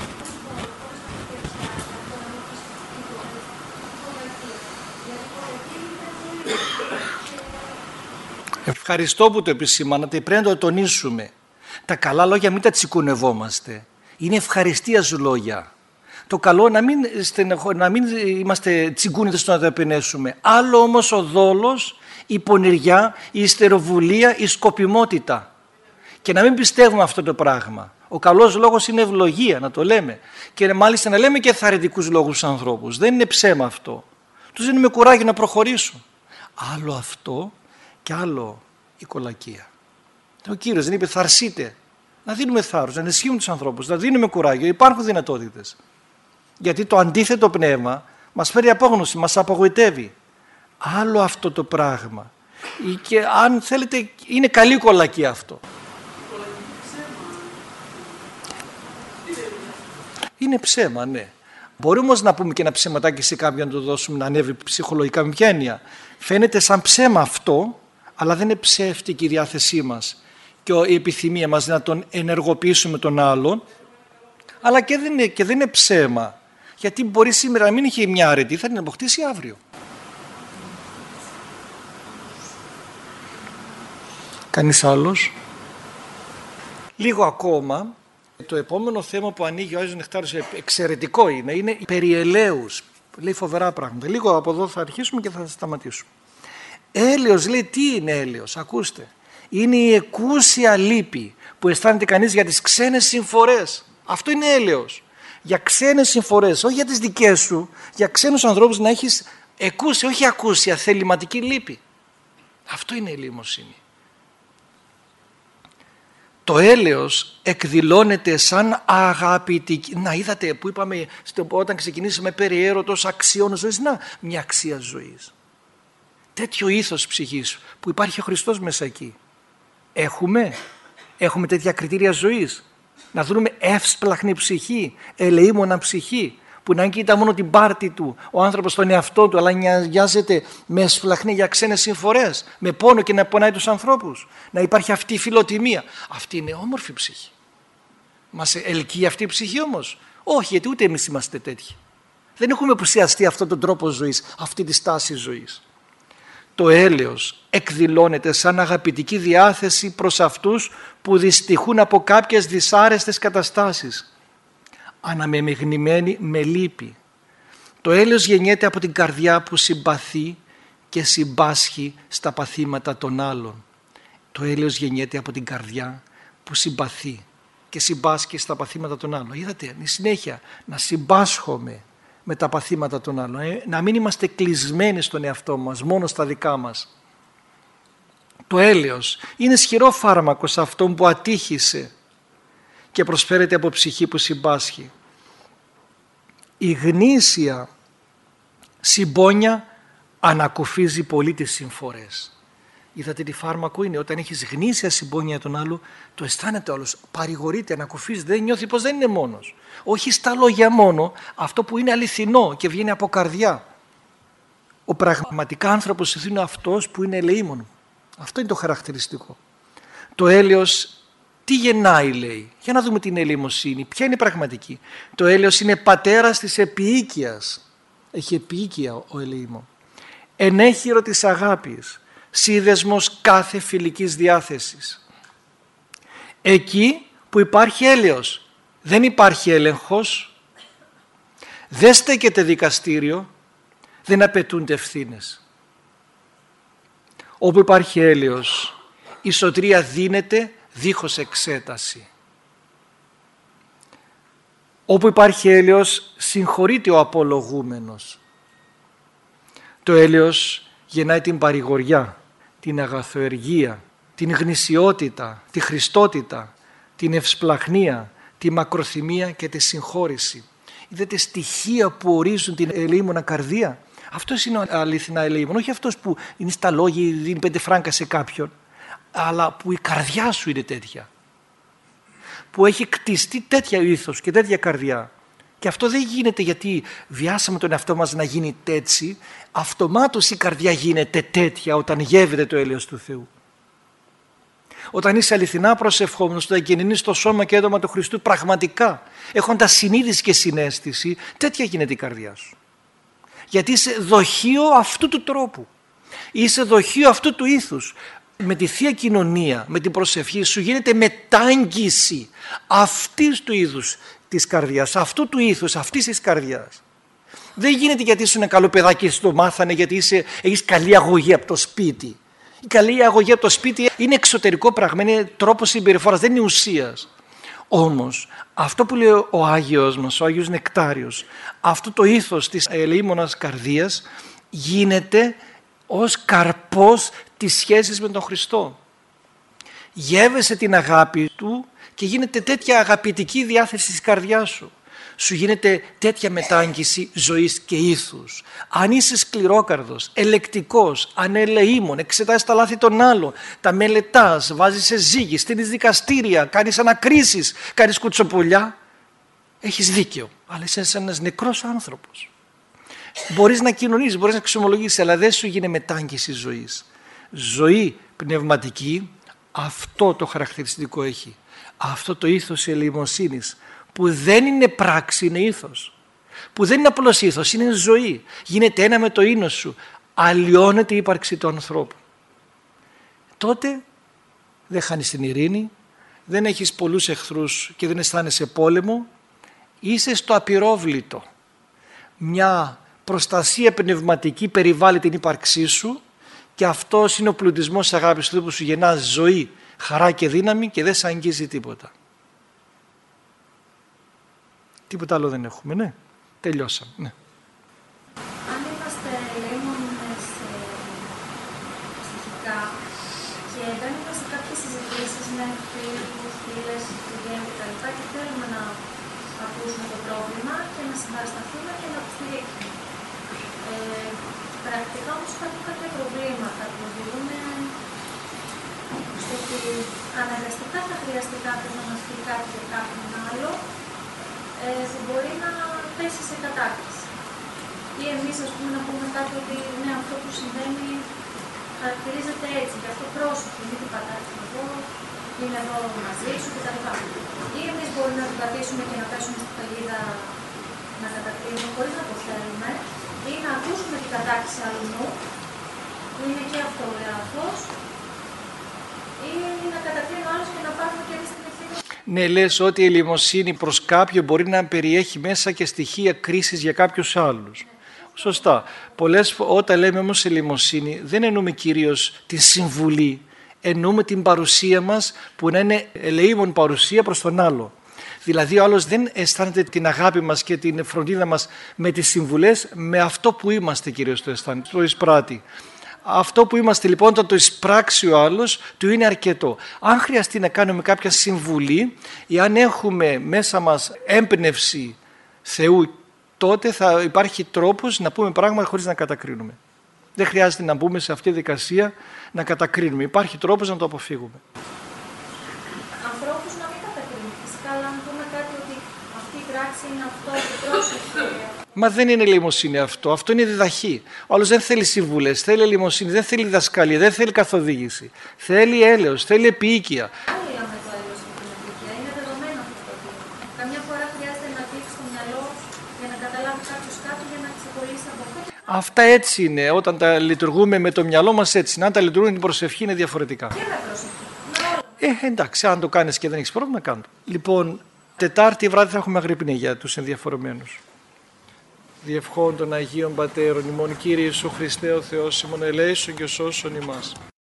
Ευχαριστώ που το επισημάνατε, πρέπει να το τονίσουμε. Τα καλά λόγια μην τα τσικουνευόμαστε. Είναι ευχαριστίας λόγια. Το καλό να μην, στενεχω... να μην είμαστε τσιγκούνιδες στο να τα επενέσουμε. Άλλο όμως ο δόλος, η πονηριά, η ιστεροβουλία, η σκοπιμότητα. Και να μην πιστεύουμε αυτό το πράγμα. Ο καλός λόγος είναι ευλογία, να το λέμε. Και μάλιστα να λέμε και θαρρυντικούς λόγους στους ανθρώπους. Δεν είναι ψέμα αυτό. Τους δίνουμε κουράγιο να προχωρήσουν. Άλλο αυτό και άλλο η κολακία. Ο Κύριος δεν είπε θαρσείτε. Να δίνουμε θάρρος, να ενισχύουμε τους ανθρώπους, να δίνουμε κουράγιο. Υπάρχουν δυνατότητες. Γιατί το αντίθετο πνεύμα μας φέρει απόγνωση, μας απογοητεύει. Άλλο αυτό το πράγμα. Και αν θέλετε, είναι καλή κολακία αυτό. Είναι ψέμα, ναι. Μπορούμε όμως να πούμε και ένα ψεματάκι σε κάποιον να το δώσουμε να ανέβει ψυχολογικά, με ποια έννοια. Φαίνεται σαν ψέμα αυτό, αλλά δεν είναι ψεύτικη η διάθεσή μας και η επιθυμία μας να τον ενεργοποιήσουμε τον άλλον, αλλά και δεν είναι, και δεν είναι ψέμα. Γιατί μπορεί σήμερα να μην είχε μια αρετή, θα την αποκτήσει αύριο. Κανείς άλλος? Λίγο ακόμα. Το επόμενο θέμα που ανοίγει ο Άγιος Νεκτάριος εξαιρετικό είναι, είναι περί ελέους. Λέει φοβερά πράγματα. Λίγο από εδώ θα αρχίσουμε και θα σταματήσουμε. Έλεος, λέει, τι είναι έλεος? Ακούστε. Είναι η εκούσια λύπη που αισθάνεται κανείς για τις ξένες συμφορές. Αυτό είναι έλεος. Για ξένες συμφορές, όχι για τις δικές σου, για ξένους ανθρώπους να έχεις εκούσια, όχι ακούσια, θεληματική λύπη. Αυτό είναι η ελεημοσύνη. Το έλεος εκδηλώνεται σαν αγαπητική. Να, είδατε που είπαμε όταν ξεκινήσαμε περί έρωτος αξιών ζωής. Να, μια αξία ζωής. Τέτοιο ήθος ψυχής που υπάρχει ο Χριστός μέσα εκεί. Έχουμε, έχουμε τέτοια κριτήρια ζωής. Να δούμε εύσπλαχνη ψυχή, ελεήμονα ψυχή, που που να κοίτα μόνο την πάρτη του, ο άνθρωπος τον εαυτό του, αλλά νοιάζεται με σπλαχνή για ξένες συμφορές, με πόνο και να πονάει τους ανθρώπους. Να υπάρχει αυτή η φιλοτιμία. Αυτή είναι όμορφη ψυχή. Μας ελκύει αυτή η ψυχή όμως? Όχι, γιατί ούτε εμείς είμαστε τέτοιοι. Δεν έχουμε πουσιαστεί αυτόν τον τρόπο ζωής, αυτή τη στάση ζωής. Το έλεος εκδηλώνεται σαν αγαπητική διάθεση προς αυτούς που δυστυχούν από κάποιες δυσάρεστες καταστάσεις, αναμεμειγνυμένη με λύπη. Το έλεος γεννιέται από την καρδιά που συμπαθεί και συμπάσχει στα παθήματα των άλλων. Το έλεος γεννιέται από την καρδιά που συμπαθεί και συμπάσχει στα παθήματα των άλλων. Είδατε, είναι συνέχεια να συμπάσχομαι με τα παθήματα των άλλων, ε, να μην είμαστε κλεισμένοι στον εαυτό μας, μόνο στα δικά μας. Το έλεος είναι ισχυρό φάρμακο σε αυτόν που ατύχησε και προσφέρεται από ψυχή που συμπάσχει. Η γνήσια συμπόνια ανακουφίζει πολύ τις συμφορές. Είδατε τι φάρμακο είναι? Όταν έχεις γνήσια συμπόνια για τον άλλο, το αισθάνεται όλος, παρηγορείται, ανακουφίζει, δεν νιώθει πως δεν είναι μόνος. Όχι στα λόγια μόνο, αυτό που είναι αληθινό και βγαίνει από καρδιά. Ο πραγματικά άνθρωπος είναι αυτός που είναι ελεήμων. Αυτό είναι το χαρακτηριστικό. Το έλεος τι γεννάει, λέει? Για να δούμε την ελεημοσύνη. Ποια είναι η πραγματική? Το έλεος είναι πατέρας της επίοικιας. Έχει επίοικια ο ελεήμων. Ενέχειρο της αγάπης. Σύνδεσμος κάθε φιλικής διάθεσης. Εκεί που υπάρχει έλεος δεν υπάρχει έλεγχος, δεν στέκεται δικαστήριο, δεν απαιτούνται ευθύνες. Όπου υπάρχει έλεος, η σωτηρία δίνεται δίχως εξέταση. Όπου υπάρχει έλεος, συγχωρείται ο απολογούμενος. Το έλεος γεννάει την παρηγοριά, την αγαθοεργία, την γνησιότητα, τη χριστότητα, την ευσπλαχνία, τη μακροθυμία και τη συγχώρηση. Είδατε στοιχεία που ορίζουν την ελεήμονα καρδία. Αυτός είναι ο αληθινά ελεήμον, όχι αυτός που είναι στα λόγια, δίνει πέντε φράγκα σε κάποιον, αλλά που η καρδιά σου είναι τέτοια. Που έχει κτιστεί τέτοια ήθος και τέτοια καρδιά. Και αυτό δεν γίνεται γιατί βιάσαμε τον εαυτό μας να γίνει έτσι. Αυτομάτως η καρδιά γίνεται τέτοια όταν γεύεται το έλεος του Θεού. Όταν είσαι αληθινά προσευχόμενος, όταν κοινωνείς το σώμα και έντομα του Χριστού πραγματικά, έχοντας συνείδηση και συναίσθηση, τέτοια γίνεται η καρδιά σου. Γιατί είσαι δοχείο αυτού του τρόπου. Είσαι δοχείο αυτού του ήθους. Με τη Θεία Κοινωνία, με την προσευχή σου γίνεται μετάγγιση αυτής του είδους της καρδιάς, αυτού του ήθους, αυτής της καρδιάς. Δεν γίνεται γιατί είσαι ένα καλό παιδάκι και το μάθανε, γιατί είσαι, έχεις καλή αγωγή από το σπίτι. Η καλή αγωγή από το σπίτι είναι εξωτερικό πράγμα, είναι τρόπος συμπεριφοράς, δεν είναι ουσίας. Όμως αυτό που λέει ο Άγιος μας, ο Άγιος Νεκτάριος, αυτό το ήθος της ελεήμονας καρδίας γίνεται ως καρπός της σχέσης με τον Χριστό. Γεύεσαι την αγάπη του και γίνεται τέτοια αγαπητική διάθεση της καρδιάς σου. Σου γίνεται τέτοια μετάγγιση ζωής και ήθους. Αν είσαι σκληρόκαρδος, ελεκτικός, ανελεήμων, εξετάζεις τα λάθη των άλλων, τα μελετάς, βάζεις σε ζύγι, στείλεις δικαστήρια, κάνεις ανακρίσεις, κάνεις κουτσοπολιά, έχεις δίκαιο, αλλά είσαι ένας νεκρός άνθρωπος. Μπορείς να κοινωνήσεις, μπορείς να εξομολογήσεις, αλλά δεν σου γίνει μετάγγιση ζωής. Ζωή πνευματική, αυτό το χαρακτηριστικό έχει. Αυτό το ήθος ελεημοσύνης, που δεν είναι πράξη, είναι ήθος. Που δεν είναι απλώς ήθος, είναι ζωή. Γίνεται ένα με το ίνος σου. Αλλοιώνεται η ύπαρξη του ανθρώπου. Τότε δεν χάνεις την ειρήνη, δεν έχεις πολλούς εχθρούς και δεν αισθάνεσαι πόλεμο. Είσαι στο απειρόβλητο. Μια προστασία πνευματική περιβάλλει την ύπαρξή σου και αυτός είναι ο πλουτισμός της αγάπης του Θεού που σου γεννά ζωή, χαρά και δύναμη και δεν σε αγγίζει τίποτα. Τίποτα άλλο δεν έχουμε, ναι. Τελειώσαμε, ναι. Αν είμαστε ελεήμονες ψυχικά και μπαίνουμε σε κάποιες συζητήσεις με φίλους, φίλες, οικογένεια κτλ. Και θέλουμε να ακούσουμε το πρόβλημα και να συμπαρασταθούμε και να το στηρίξουμε. Ε, πρακτικά όμως υπάρχουν κάποια προβλήματα που οδηγούν στο ότι αναγκαστικά θα χρειαστεί κάποιος να μας πει κάτι για κάποιον άλλο, ε, που μπορεί να πέσει σε κατάκριση. Ή εμείς, ας πούμε, να πούμε κάτι ότι ναι, αυτό που συμβαίνει χαρακτηρίζεται έτσι, γι' αυτό πρόσωπο, μην την πατάξεις εδώ, είναι εδώ μαζί σου κτλ. Ή εμείς μπορούμε να την πατήσουμε και να πέσουμε στην παγίδα να κατακρίνουμε χωρίς να το θέλουμε, ή να ακούσουμε την κατάκριση αλλού, που είναι και αυτό λάθος, ή να κατακρίνουμε άλλους και να πάρουμε και εμείς την ευθύνη. Ναι, λες ότι η ελεημοσύνη προς κάποιον μπορεί να περιέχει μέσα και στοιχεία κρίσης για κάποιους άλλους. Σωστά. Πολλές φορές όταν λέμε όμως ελεημοσύνη δεν εννοούμε κυρίως τη συμβουλή, εννοούμε την παρουσία μας που να είναι ελεήμων παρουσία προς τον άλλο. Δηλαδή ο άλλος δεν αισθάνεται την αγάπη μας και την φροντίδα μας με τις συμβουλές, με αυτό που είμαστε κυρίως το αισθάνεται, το εισπράττει. Αυτό που είμαστε λοιπόν όταν το εισπράξει ο άλλος του είναι αρκετό. Αν χρειαστεί να κάνουμε κάποια συμβουλή ή αν έχουμε μέσα μας έμπνευση Θεού, τότε θα υπάρχει τρόπος να πούμε πράγματα χωρίς να κατακρίνουμε. Δεν χρειάζεται να μπούμε σε αυτή τη δικασία να κατακρίνουμε. Υπάρχει τρόπος να το αποφύγουμε. Ανθρώπους να μην κατακρίνουμε. Φυσικά, αλλά αν πούμε κάτι ότι αυτή η πράξη είναι αυτό, το πρόσεχε. Μα δεν είναι ελεημοσύνη αυτό. Αυτό είναι διδαχή. Ο άλλος δεν θέλει συμβουλές, θέλει ελεημοσύνη, δεν θέλει διδασκαλία, δεν θέλει καθοδήγηση. Θέλει έλεος, θέλει επίοικια. Άλλοι με το έλεος και την επίοικια. Είναι δεδομένο αυτό το οποίο. Καμιά φορά χρειάζεται να κλείψει το μυαλό για να καταλάβει κάποιο κάτι για να ξεχωρίσει από αυτό. Αυτά έτσι είναι όταν τα λειτουργούμε με το μυαλό μας έτσι. Αν τα λειτουργούμε την προσευχή είναι διαφορετικά. Και με προσευχή. Ε, εντάξει, αν το κάνεις και δεν έχεις πρόβλημα, κάνε το. Λοιπόν, Τετάρτη βράδυ θα έχουμε αγρυπνή για τους ενδιαφορεμένους. Διευχών των Αγίων Πατέρων ημών, Κύριε Ιησού Χριστέ ο Θεός ημών, ελέησον και σώσον ημάς.